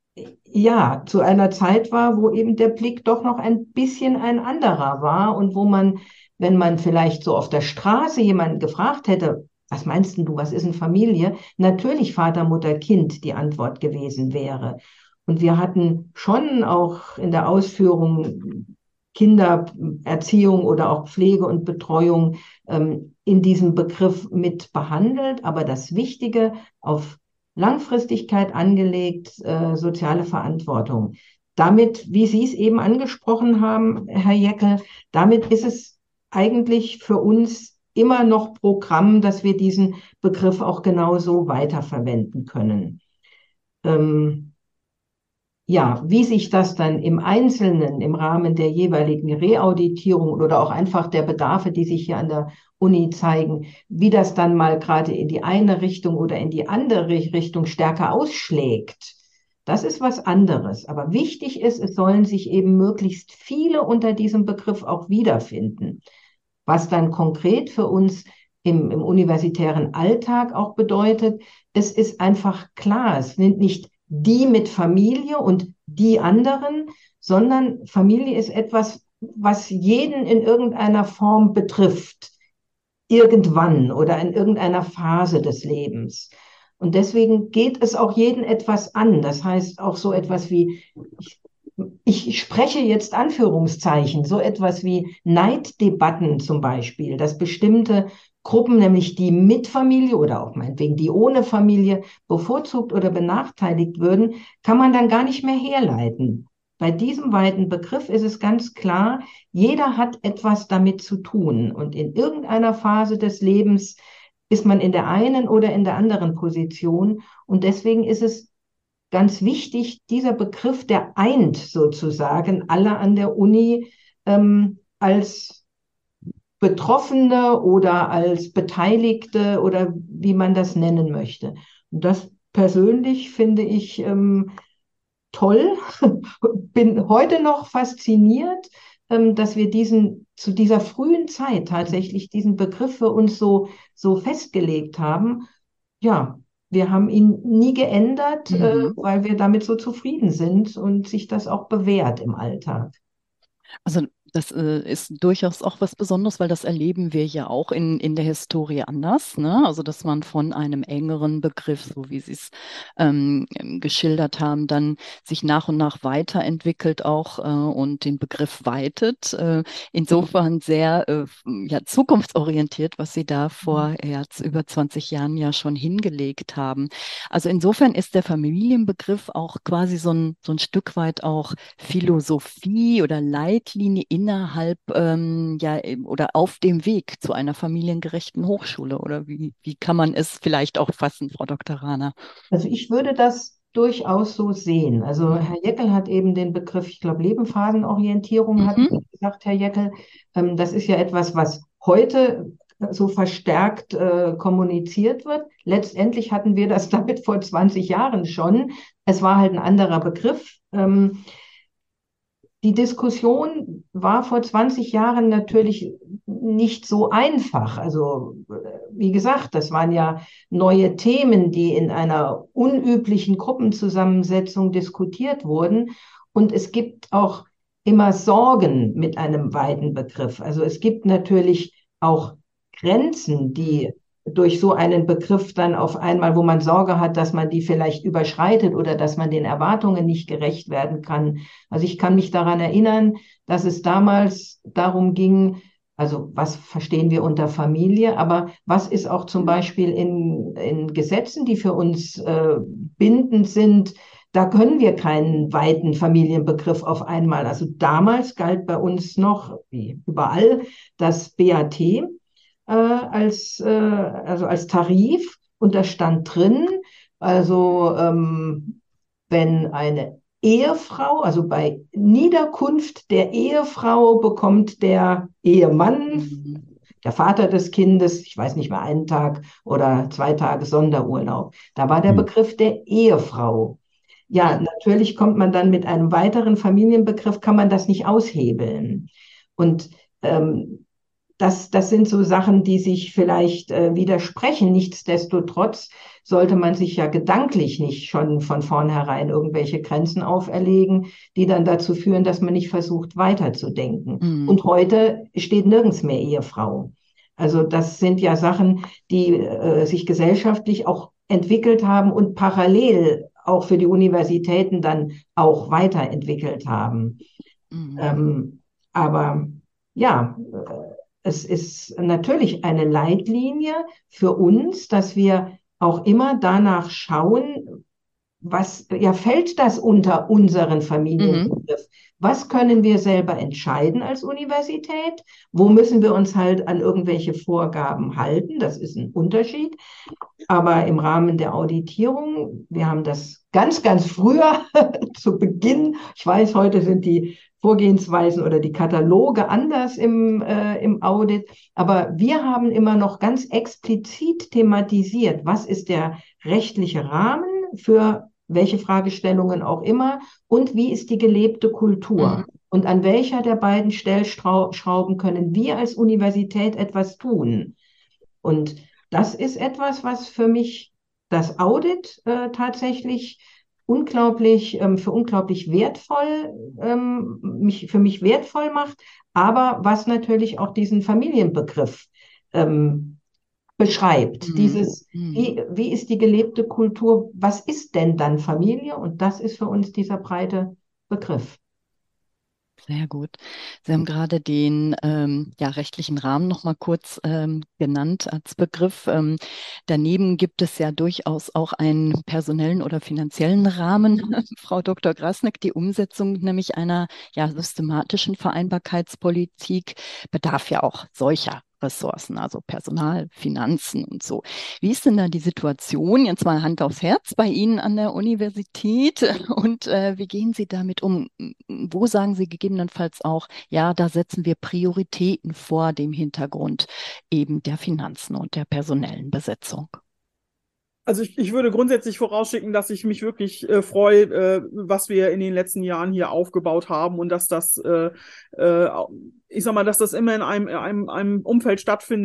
ja zu einer Zeit war, wo eben der Blick doch noch ein bisschen ein anderer war und wo man, wenn man vielleicht so auf der Straße jemanden gefragt hätte, was meinst denn du, was ist eine Familie? Natürlich Vater, Mutter, Kind die Antwort gewesen wäre. Und wir hatten schon auch in der Ausführung Kindererziehung oder auch Pflege und Betreuung ähm, in diesem Begriff mit behandelt. Aber das Wichtige, auf Langfristigkeit angelegt, äh, soziale Verantwortung. Damit, wie Sie es eben angesprochen haben, Herr Jäckel, damit ist es eigentlich für uns immer noch Programm, dass wir diesen Begriff auch genauso weiterverwenden können. Ähm, ja, wie sich das dann im Einzelnen im Rahmen der jeweiligen Reauditierung oder auch einfach der Bedarfe, die sich hier an der Uni zeigen, wie das dann mal gerade in die eine Richtung oder in die andere Richtung stärker ausschlägt, das ist was anderes. Aber wichtig ist, es sollen sich eben möglichst viele unter diesem Begriff auch wiederfinden. Was dann konkret für uns im, im universitären Alltag auch bedeutet, es ist einfach klar, es sind nicht die mit Familie und die anderen, sondern Familie ist etwas, was jeden in irgendeiner Form betrifft, irgendwann oder in irgendeiner Phase des Lebens. Und deswegen geht es auch jeden etwas an. Das heißt auch so etwas wie, ich Ich spreche jetzt Anführungszeichen, so etwas wie Neiddebatten zum Beispiel, dass bestimmte Gruppen, nämlich die mit Familie oder auch meinetwegen die ohne Familie bevorzugt oder benachteiligt würden, kann man dann gar nicht mehr herleiten. Bei diesem weiten Begriff ist es ganz klar, jeder hat etwas damit zu tun und in irgendeiner Phase des Lebens ist man in der einen oder in der anderen Position und deswegen ist es ganz wichtig, dieser Begriff, der eint sozusagen alle an der Uni ähm, als Betroffene oder als Beteiligte oder wie man das nennen möchte. Und das persönlich finde ich ähm, toll. Bin heute noch fasziniert, ähm, dass wir diesen zu dieser frühen Zeit tatsächlich diesen Begriff für uns so, so festgelegt haben. Ja, wir haben ihn nie geändert, äh, Mhm. weil wir damit so zufrieden sind und sich das auch bewährt im Alltag. Also das äh, ist durchaus auch was Besonderes, weil das erleben wir ja auch in, in der Historie anders, ne? Also dass man von einem engeren Begriff, so wie Sie es ähm, geschildert haben, dann sich nach und nach weiterentwickelt auch äh, und den Begriff weitet. Äh, insofern sehr äh, ja, zukunftsorientiert, was Sie da vor jetzt über zwanzig Jahren ja schon hingelegt haben. Also insofern ist der Familienbegriff auch quasi so ein, so ein Stück weit auch Philosophie oder Leitlinie innerhalb ähm, ja eben- oder auf dem Weg zu einer familiengerechten Hochschule oder wie, wie kann man es vielleicht auch fassen, Frau Doktor Rahner? Also ich würde das durchaus so sehen. Also Mhm. Herr Jeckel hat eben den Begriff, ich glaube, Lebensphasenorientierung, hat Mhm. gesagt, Herr Jeckel. Ähm, das ist ja etwas, was heute so verstärkt äh, kommuniziert wird. Letztendlich hatten wir das damit vor zwanzig Jahren schon. Es war halt ein anderer Begriff. Ähm, Die Diskussion war vor zwanzig Jahren natürlich nicht so einfach. Also, äh, wie gesagt, das waren ja neue Themen, die in einer unüblichen Gruppenzusammensetzung diskutiert wurden. Und es gibt auch immer Sorgen mit einem weiten Begriff. Also es gibt natürlich auch Grenzen, die durch so einen Begriff dann auf einmal, wo man Sorge hat, dass man die vielleicht überschreitet oder dass man den Erwartungen nicht gerecht werden kann. Also ich kann mich daran erinnern, dass es damals darum ging, also was verstehen wir unter Familie, aber was ist auch zum Beispiel in, in Gesetzen, die für uns äh, bindend sind, da können wir keinen weiten Familienbegriff auf einmal. Also damals galt bei uns noch, wie überall, das B A T äh, als, äh, also als Tarif und da stand drin, also ähm, wenn eine Ehefrau, also bei Niederkunft der Ehefrau bekommt der Ehemann, Mhm. der Vater des Kindes, ich weiß nicht mehr, einen Tag oder zwei Tage Sonderurlaub. Da war der Hm. Begriff der Ehefrau. Ja, Mhm. natürlich kommt man dann mit einem weiteren Familienbegriff, kann man das nicht aushebeln. Und ähm, das, das sind so Sachen, die sich vielleicht äh, widersprechen. Nichtsdestotrotz sollte man sich ja gedanklich nicht schon von vornherein irgendwelche Grenzen auferlegen, die dann dazu führen, dass man nicht versucht, weiterzudenken. Mhm. Und heute steht nirgends mehr Ehefrau. Also das sind ja Sachen, die äh, sich gesellschaftlich auch entwickelt haben und parallel auch für die Universitäten dann auch weiterentwickelt haben. Mhm. Ähm, aber ja, äh, es ist natürlich eine Leitlinie für uns, dass wir auch immer danach schauen, was, ja, fällt das unter unseren Mhm. Familienbegriff? Was können wir selber entscheiden als Universität? Wo müssen wir uns halt an irgendwelche Vorgaben halten? Das ist ein Unterschied. Aber im Rahmen der Auditierung, wir haben das ganz, ganz früher zu Beginn, ich weiß, heute sind die Vorgehensweisen oder die Kataloge anders im, äh, im Audit, aber wir haben immer noch ganz explizit thematisiert, was ist der rechtliche Rahmen für welche Fragestellungen auch immer und wie ist die gelebte Kultur. Mhm. Und an welcher der beiden Stellschrauben können wir als Universität etwas tun? Und das ist etwas, was für mich das Audit äh, tatsächlich unglaublich, ähm, für unglaublich wertvoll, ähm, mich, für mich wertvoll macht, aber was natürlich auch diesen Familienbegriff ähm, beschreibt. Mhm. Dieses, Mhm. wie, wie ist die gelebte Kultur? Was ist denn dann Familie? Und das ist für uns dieser breite Begriff. Sehr gut. Sie haben gerade den ähm, ja, rechtlichen Rahmen noch mal kurz ähm, genannt als Begriff. Ähm, daneben gibt es ja durchaus auch einen personellen oder finanziellen Rahmen, Frau Doktor Grasneck. Die Umsetzung nämlich einer ja, systematischen Vereinbarkeitspolitik bedarf ja auch solcher Ressourcen, also Personal, Finanzen und so. Wie ist denn da die Situation, jetzt mal Hand aufs Herz, bei Ihnen an der Universität und äh, wie gehen Sie damit um? Wo sagen Sie gegebenenfalls auch, ja, da setzen wir Prioritäten vor dem Hintergrund eben der Finanzen und der personellen Besetzung? Also ich, ich würde grundsätzlich vorausschicken, dass ich mich wirklich äh, freue, äh, was wir in den letzten Jahren hier aufgebaut haben und dass das, äh, äh, ich sag mal, dass das immer in einem, einem, einem Umfeld stattfindet,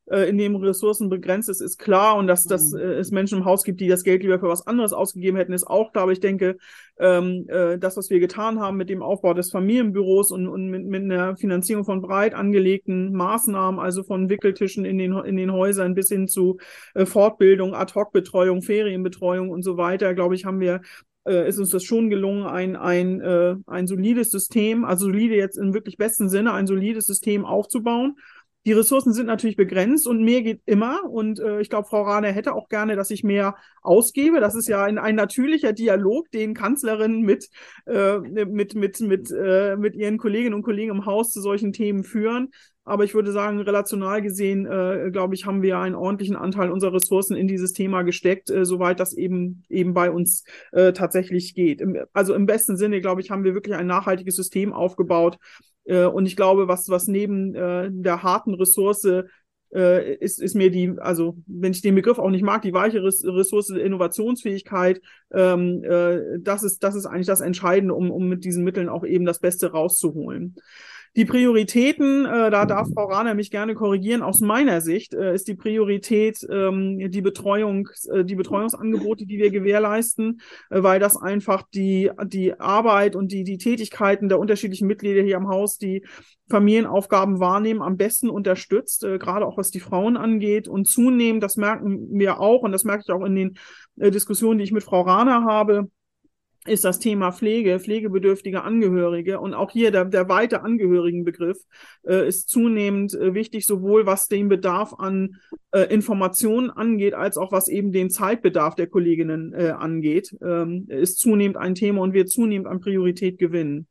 in dem Ressourcen begrenzt ist, ist klar. Und dass, dass es Menschen im Haus gibt, die das Geld lieber für was anderes ausgegeben hätten, ist auch klar. Aber ich denke, ähm, äh, das, was wir getan haben mit dem Aufbau des Familienbüros und, und mit, mit einer Finanzierung von breit angelegten Maßnahmen, also von Wickeltischen in den, in den Häusern bis hin zu äh, Fortbildung, Ad-hoc-Betreuung, Ferienbetreuung und so weiter, glaube ich, haben wir äh, ist uns das schon gelungen, ein, ein, äh, ein solides System, also solide jetzt im wirklich besten Sinne, ein solides System aufzubauen. Die Ressourcen sind natürlich begrenzt und mehr geht immer. Und äh, ich glaube, Frau Rahner hätte auch gerne, dass ich mehr ausgebe. Das ist ja ein, ein natürlicher Dialog, den Kanzlerinnen mit, äh, mit, mit, mit, äh, mit ihren Kolleginnen und Kollegen im Haus zu solchen Themen führen. Aber ich würde sagen, relational gesehen, äh, glaube ich, haben wir einen ordentlichen Anteil unserer Ressourcen in dieses Thema gesteckt, äh, soweit das eben eben bei uns äh, tatsächlich geht. Im, also im besten Sinne, glaube ich, haben wir wirklich ein nachhaltiges System aufgebaut. Äh, und ich glaube, was, was neben äh, der harten Ressource äh, ist, ist mir die, also wenn ich den Begriff auch nicht mag, die weiche Ressource Innovationsfähigkeit, ähm, äh, das ist, das ist eigentlich das Entscheidende, um, um mit diesen Mitteln auch eben das Beste rauszuholen. Die Prioritäten, äh, da darf Frau Rahner mich gerne korrigieren, aus meiner Sicht äh, ist die Priorität ähm, die Betreuung, äh, die Betreuungsangebote, die wir gewährleisten, äh, weil das einfach die, die Arbeit und die, die Tätigkeiten der unterschiedlichen Mitglieder hier im Haus, die Familienaufgaben wahrnehmen, am besten unterstützt, äh, gerade auch was die Frauen angeht. Und zunehmend, das merken wir auch, und das merke ich auch in den äh, Diskussionen, die ich mit Frau Rahner habe, ist das Thema Pflege, pflegebedürftige Angehörige. Und auch hier der, der weite Angehörigenbegriff äh, ist zunehmend äh, wichtig, sowohl was den Bedarf an äh, Informationen angeht, als auch was eben den Zeitbedarf der Kolleginnen äh, angeht, ähm, ist zunehmend ein Thema und wird zunehmend an Priorität gewinnen.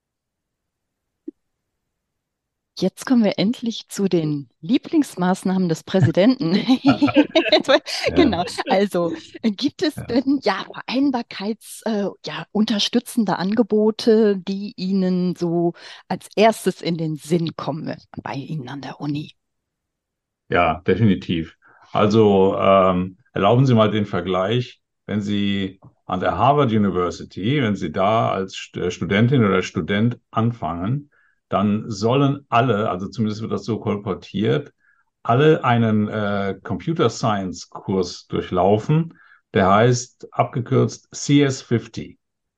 Jetzt kommen wir endlich zu den Lieblingsmaßnahmen des Präsidenten. Genau. Also gibt es denn ja Vereinbarkeits, äh, ja, unterstützende Angebote, die Ihnen so als erstes in den Sinn kommen bei Ihnen an der Uni? Ja, definitiv. Also ähm, erlauben Sie mal den Vergleich, wenn Sie an der Harvard University, wenn Sie da als Studentin oder Student anfangen, dann sollen alle, also zumindest wird das so kolportiert, alle einen äh, Computer Science Kurs durchlaufen, der heißt abgekürzt C S fünfzig.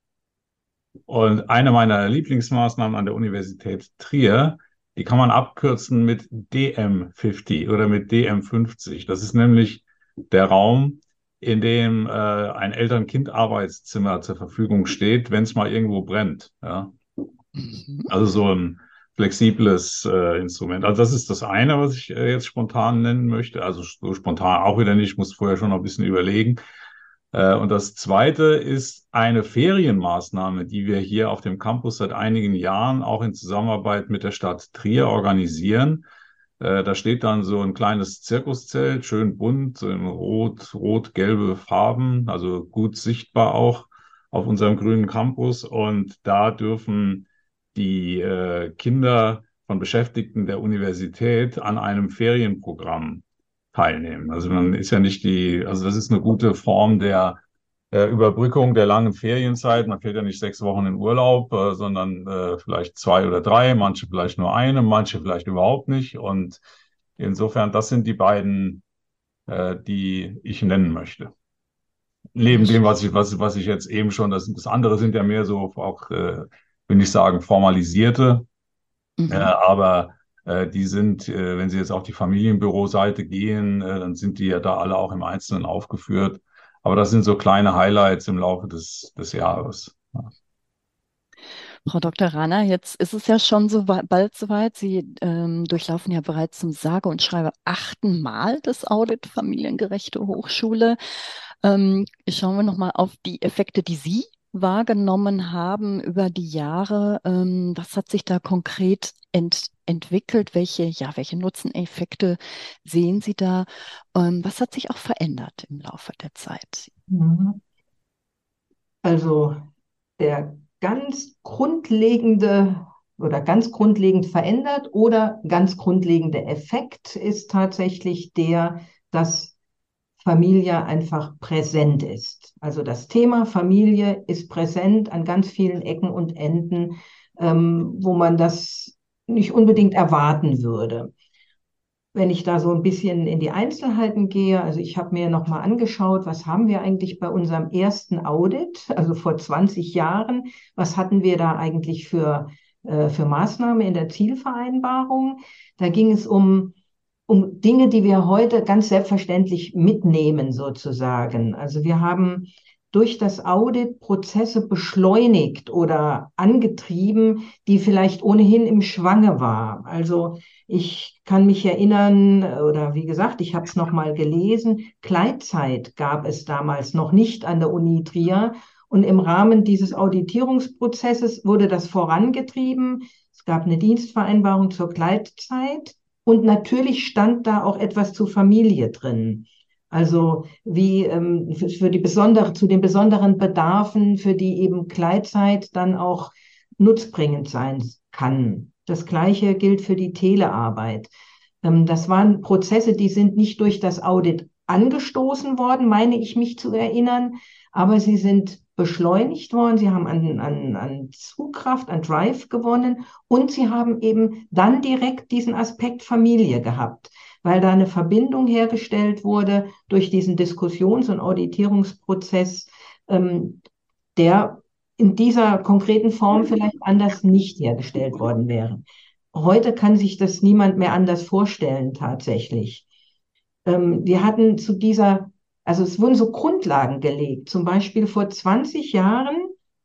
Und eine meiner Lieblingsmaßnahmen an der Universität Trier, die kann man abkürzen mit D M fünfzig oder mit D M fünfzig. Das ist nämlich der Raum, in dem äh, ein Eltern-Kind-Arbeitszimmer zur Verfügung steht, wenn es mal irgendwo brennt. Ja? Also so ein flexibles äh, Instrument. Also das ist das eine, was ich äh, jetzt spontan nennen möchte. Also so spontan auch wieder nicht, ich muss vorher schon noch ein bisschen überlegen. Äh, und das zweite ist eine Ferienmaßnahme, die wir hier auf dem Campus seit einigen Jahren auch in Zusammenarbeit mit der Stadt Trier organisieren. Äh, da steht dann so ein kleines Zirkuszelt, schön bunt, so in rot, rot-gelbe Farben, also gut sichtbar auch auf unserem grünen Campus. Und da dürfen die äh, Kinder von Beschäftigten der Universität an einem Ferienprogramm teilnehmen. Also man ist ja nicht die, also das ist eine gute Form der äh, Überbrückung der langen Ferienzeit. Man fährt ja nicht sechs Wochen in Urlaub, äh, sondern äh, vielleicht zwei oder drei, manche vielleicht nur eine, manche vielleicht überhaupt nicht. Und insofern, das sind die beiden, äh, die ich nennen möchte. Neben dem, was ich, was, was ich jetzt eben schon, das, das andere sind ja mehr so auch, äh, will ich sagen, formalisierte, mhm. äh, aber äh, die sind, äh, wenn Sie jetzt auf die Familienbüroseite gehen, äh, dann sind die ja da alle auch im Einzelnen aufgeführt. Aber das sind so kleine Highlights im Laufe des, des Jahres. Ja. Frau Doktor Rahner, jetzt ist es ja schon so bald soweit. Sie ähm, durchlaufen ja bereits zum sage und schreibe achten Mal das Audit Familiengerechte Hochschule. Ähm, schauen wir nochmal auf die Effekte, die Sie wahrgenommen haben über die Jahre. Ähm, was hat sich da konkret ent entwickelt? Welche, ja, welche Nutzeneffekte sehen Sie da? Ähm, was hat sich auch verändert im Laufe der Zeit? Also der ganz grundlegende oder ganz grundlegend verändert oder ganz grundlegende Effekt ist tatsächlich der, dass Familie einfach präsent ist. Also das Thema Familie ist präsent an ganz vielen Ecken und Enden, ähm, wo man das nicht unbedingt erwarten würde. wenn ich da so ein bisschen in die Einzelheiten gehe, also ich habe mir nochmal angeschaut, was haben wir eigentlich bei unserem ersten Audit, also vor zwanzig Jahren, was hatten wir da eigentlich für, äh, für Maßnahmen in der Zielvereinbarung? Da ging es um, um Dinge, die wir heute ganz selbstverständlich mitnehmen sozusagen. Also wir haben durch das Audit Prozesse beschleunigt oder angetrieben, die vielleicht ohnehin im Schwange war. Also ich kann mich erinnern, oder wie gesagt, ich habe es nochmal gelesen, Gleitzeit gab es damals noch nicht an der Uni Trier. Und im Rahmen dieses Auditierungsprozesses wurde das vorangetrieben. Es gab eine Dienstvereinbarung zur Gleitzeit und natürlich stand da auch etwas zur Familie drin. Also wie ähm, für, für die besondere, zu den besonderen Bedarfen, für die eben Gleitzeit dann auch nutzbringend sein kann. Das Gleiche gilt für die Telearbeit. Ähm, das waren Prozesse, die sind nicht durch das Audit angestoßen worden, meine ich mich zu erinnern, aber sie sind beschleunigt worden, sie haben an, an, an Zugkraft, an Drive gewonnen und sie haben eben dann direkt diesen Aspekt Familie gehabt, weil da eine Verbindung hergestellt wurde durch diesen Diskussions- und Auditierungsprozess, ähm, der in dieser konkreten Form vielleicht anders nicht hergestellt worden wäre. Heute kann sich das niemand mehr anders vorstellen, tatsächlich. Ähm, wir hatten zu dieser, also es wurden so Grundlagen gelegt, zum Beispiel vor zwanzig Jahren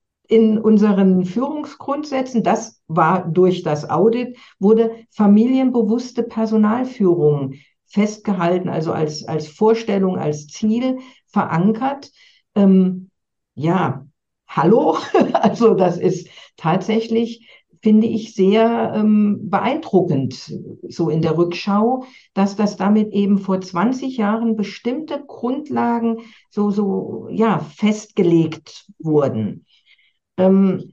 in unseren Führungsgrundsätzen, das war durch das Audit, wurde familienbewusste Personalführung festgehalten, also als, als Vorstellung, als Ziel verankert. Ähm, ja, hallo, also das ist tatsächlich, finde ich, sehr ähm, beeindruckend, so in der Rückschau, dass das damit eben vor zwanzig Jahren bestimmte Grundlagen so, so, ja, festgelegt wurden. Ähm,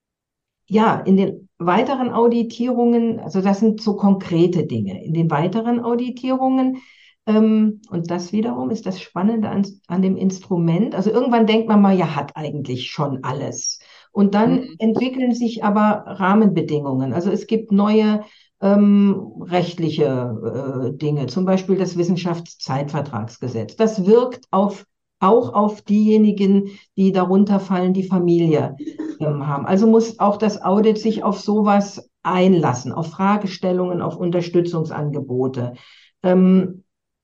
ja, in den weiteren Auditierungen, also das sind so konkrete Dinge. In den weiteren Auditierungen, ähm, und das wiederum ist das Spannende an, an dem Instrument, also irgendwann denkt man mal, ja, hat eigentlich schon alles. Und dann Mhm. entwickeln sich aber Rahmenbedingungen. Also es gibt neue ähm, rechtliche äh, Dinge, zum Beispiel das Wissenschaftszeitvertragsgesetz. Das wirkt auf, auch auf diejenigen, die darunter fallen, die Familie ähm, haben. Also muss auch das Audit sich auf sowas einlassen, auf Fragestellungen, auf Unterstützungsangebote. Ähm,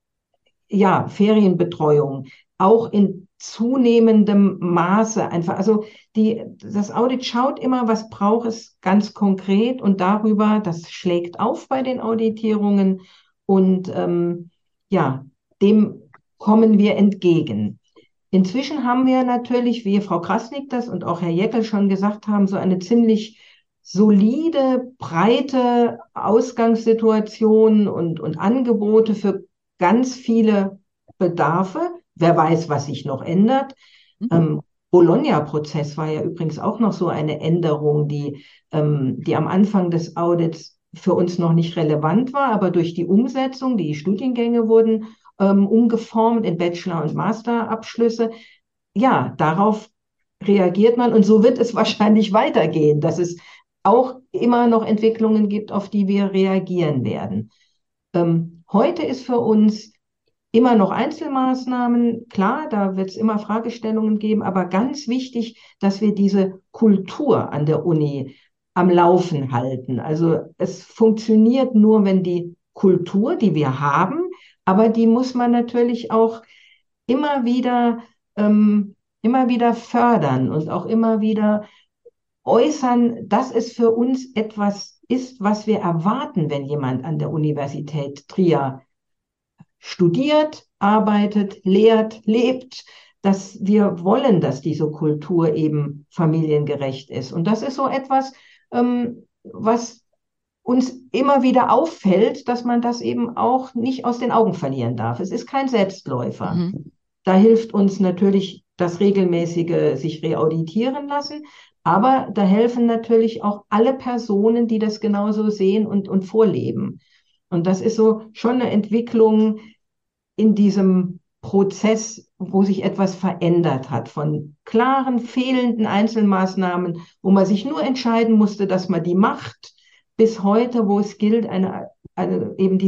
ja, Ferienbetreuung, auch in zunehmendem Maße einfach. Also die, das Audit schaut immer, was braucht es ganz konkret und darüber, das schlägt auf bei den Auditierungen und ähm, ja, dem kommen wir entgegen. Inzwischen haben wir natürlich, wie Frau Krasnick das und auch Herr Jeckel schon gesagt haben, so eine ziemlich solide, breite Ausgangssituation und, und Angebote für ganz viele Bedarfe. Wer weiß, was sich noch ändert. Mhm. Ähm, Bologna-Prozess war ja übrigens auch noch so eine Änderung, die, ähm, die am Anfang des Audits für uns noch nicht relevant war, aber durch die Umsetzung, die Studiengänge wurden ähm, umgeformt in Bachelor- und Masterabschlüsse. Ja, darauf reagiert man und so wird es wahrscheinlich weitergehen, dass es auch immer noch Entwicklungen gibt, auf die wir reagieren werden. Ähm, heute ist für uns immer noch Einzelmaßnahmen, klar, da wird es immer Fragestellungen geben, aber ganz wichtig, dass wir diese Kultur an der Uni am Laufen halten. Also es funktioniert nur, wenn die Kultur, die wir haben, aber die muss man natürlich auch immer wieder, ähm, immer wieder fördern und auch immer wieder äußern, dass es für uns etwas ist, was wir erwarten, wenn jemand an der Universität Trier studiert, arbeitet, lehrt, lebt, dass wir wollen, dass diese Kultur eben familiengerecht ist. Und das ist so etwas, ähm, was uns immer wieder auffällt, dass man das eben auch nicht aus den Augen verlieren darf. Es ist kein Selbstläufer. Mhm. Da hilft uns natürlich das regelmäßige sich reauditieren lassen, aber da helfen natürlich auch alle Personen, die das genauso sehen und, und vorleben. Und das ist so schon eine Entwicklung in diesem Prozess, wo sich etwas verändert hat, von klaren, fehlenden Einzelmaßnahmen, wo man sich nur entscheiden musste, dass man die macht, bis heute, wo es gilt, eine, eine, eben diese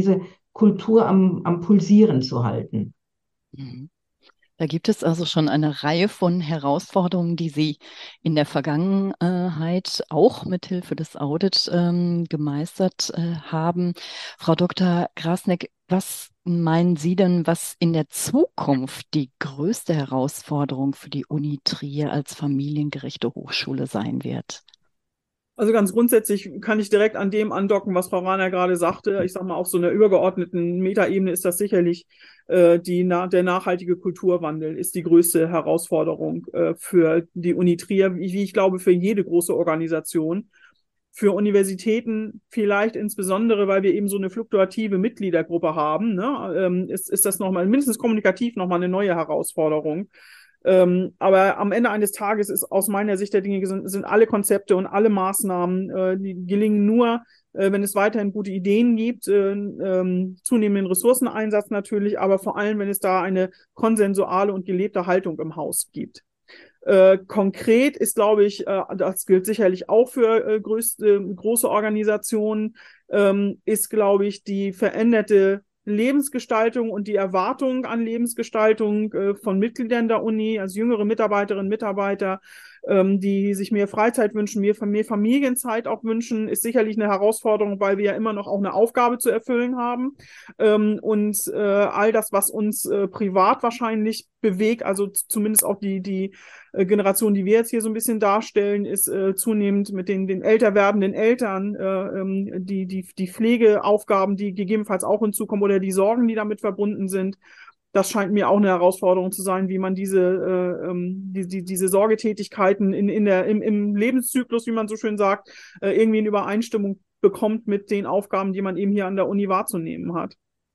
Kultur am, am Pulsieren zu halten. Mhm. Da gibt es also schon eine Reihe von Herausforderungen, die Sie in der Vergangenheit auch mit Hilfe des Audits ähm, gemeistert äh, haben. Frau Doktor Grasneck, was meinen Sie denn, was in der Zukunft die größte Herausforderung für die Uni Trier als familiengerechte Hochschule sein wird? Also ganz grundsätzlich kann ich direkt an dem andocken, was Frau Rahner gerade sagte. Ich sage mal, auf so einer übergeordneten Metaebene ist das sicherlich äh, die, na, der nachhaltige Kulturwandel ist die größte Herausforderung äh, für die Uni Trier, wie, wie ich glaube, für jede große Organisation. Für Universitäten vielleicht insbesondere, weil wir eben so eine fluktuative Mitgliedergruppe haben, ne, ähm, ist, ist das nochmal, mindestens kommunikativ nochmal eine neue Herausforderung. Ähm, aber am Ende eines Tages ist aus meiner Sicht der Dinge sind, sind alle Konzepte und alle Maßnahmen, äh, die gelingen nur, äh, wenn es weiterhin gute Ideen gibt, äh, ähm, zunehmenden Ressourceneinsatz natürlich, aber vor allem, wenn es da eine konsensuale und gelebte Haltung im Haus gibt. Äh, konkret ist, glaube ich, äh, das gilt sicherlich auch für äh, größte, große Organisationen, ähm, ist, glaube ich, die veränderte Lebensgestaltung und die Erwartung an Lebensgestaltung äh, von Mitgliedern der Uni, also jüngere Mitarbeiterinnen und Mitarbeiter, ähm, die sich mehr Freizeit wünschen, mehr, mehr Familienzeit auch wünschen, ist sicherlich eine Herausforderung, weil wir ja immer noch auch eine Aufgabe zu erfüllen haben. Ähm, und äh, all das, was uns äh, privat wahrscheinlich bewegt, also zumindest auch die, die äh, Generation, die wir jetzt hier so ein bisschen darstellen, ist äh, zunehmend mit den, den älter werdenden Eltern, äh, ähm, die, die, die Pflegeaufgaben, die gegebenenfalls auch hinzukommen oder die Sorgen, die damit verbunden sind. Das scheint mir auch eine Herausforderung zu sein, wie man diese, äh, ähm, die, die, diese Sorgetätigkeiten in, in der, im, im Lebenszyklus, wie man so schön sagt, äh, irgendwie in Übereinstimmung bekommt mit den Aufgaben, die man eben hier an der Uni wahrzunehmen hat.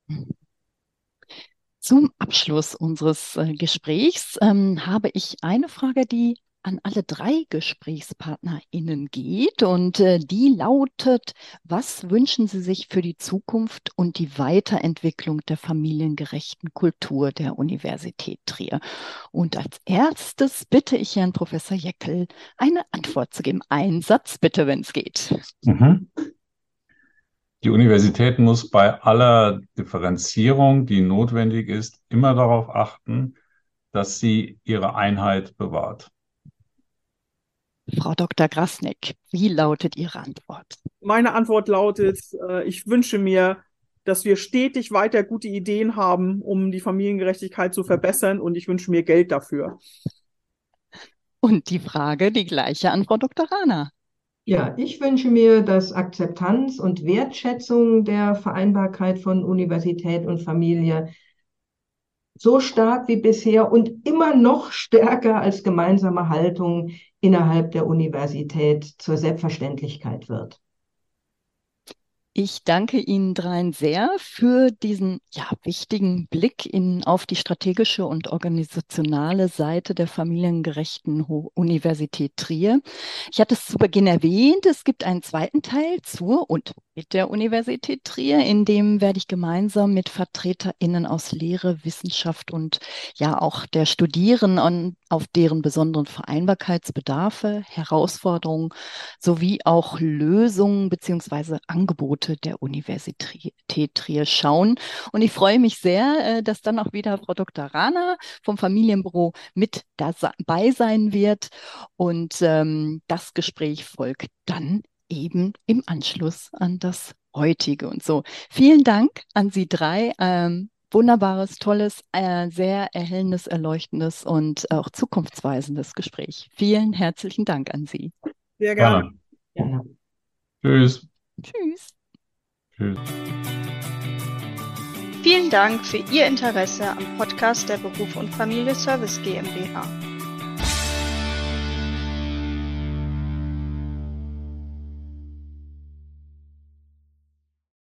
Zum Abschluss unseres äh, Gesprächs ähm, habe ich eine Frage, die an alle drei GesprächspartnerInnen geht und äh, die lautet: Was wünschen Sie sich für die Zukunft und die Weiterentwicklung der familiengerechten Kultur der Universität Trier? Und als erstes bitte ich Herrn Professor Jeckel, eine Antwort zu geben. Einen Satz bitte, wenn es geht. Mhm. Die Universität muss bei aller Differenzierung, die notwendig ist, immer darauf achten, dass sie ihre Einheit bewahrt. Frau Doktor Grasneck, wie lautet Ihre Antwort? Meine Antwort lautet, äh, ich wünsche mir, dass wir stetig weiter gute Ideen haben, um die Familiengerechtigkeit zu verbessern, und ich wünsche mir Geld dafür. Und die Frage, die gleiche an Frau Doktor Rahner. Ja, ich wünsche mir, dass Akzeptanz und Wertschätzung der Vereinbarkeit von Universität und Familie so stark wie bisher und immer noch stärker als gemeinsame Haltung innerhalb der Universität zur Selbstverständlichkeit wird. Ich danke Ihnen dreien sehr für diesen ja, wichtigen Blick in, auf die strategische und organisationale Seite der familiengerechten Ho- Universität Trier. Ich hatte es zu Beginn erwähnt, es gibt einen zweiten Teil zur und mit der Universität Trier, in dem werde ich gemeinsam mit VertreterInnen aus Lehre, Wissenschaft und ja auch der Studierenden auf deren besonderen Vereinbarkeitsbedarfe, Herausforderungen sowie auch Lösungen beziehungsweise Angebote der Universität Trier schauen. Und ich freue mich sehr, dass dann auch wieder Frau Doktor Rahner vom Familienbüro mit dabei sein wird. Und ähm, das Gespräch folgt dann eben im Anschluss an das heutige. Und so, vielen Dank an Sie drei. Ähm, wunderbares, tolles, äh, sehr erhellendes, erleuchtendes und auch zukunftsweisendes Gespräch. Vielen herzlichen Dank an Sie. Sehr gerne. Gerne. Tschüss. Tschüss. Tschüss. Vielen Dank für Ihr Interesse am Podcast der Beruf und Familie Service GmbH.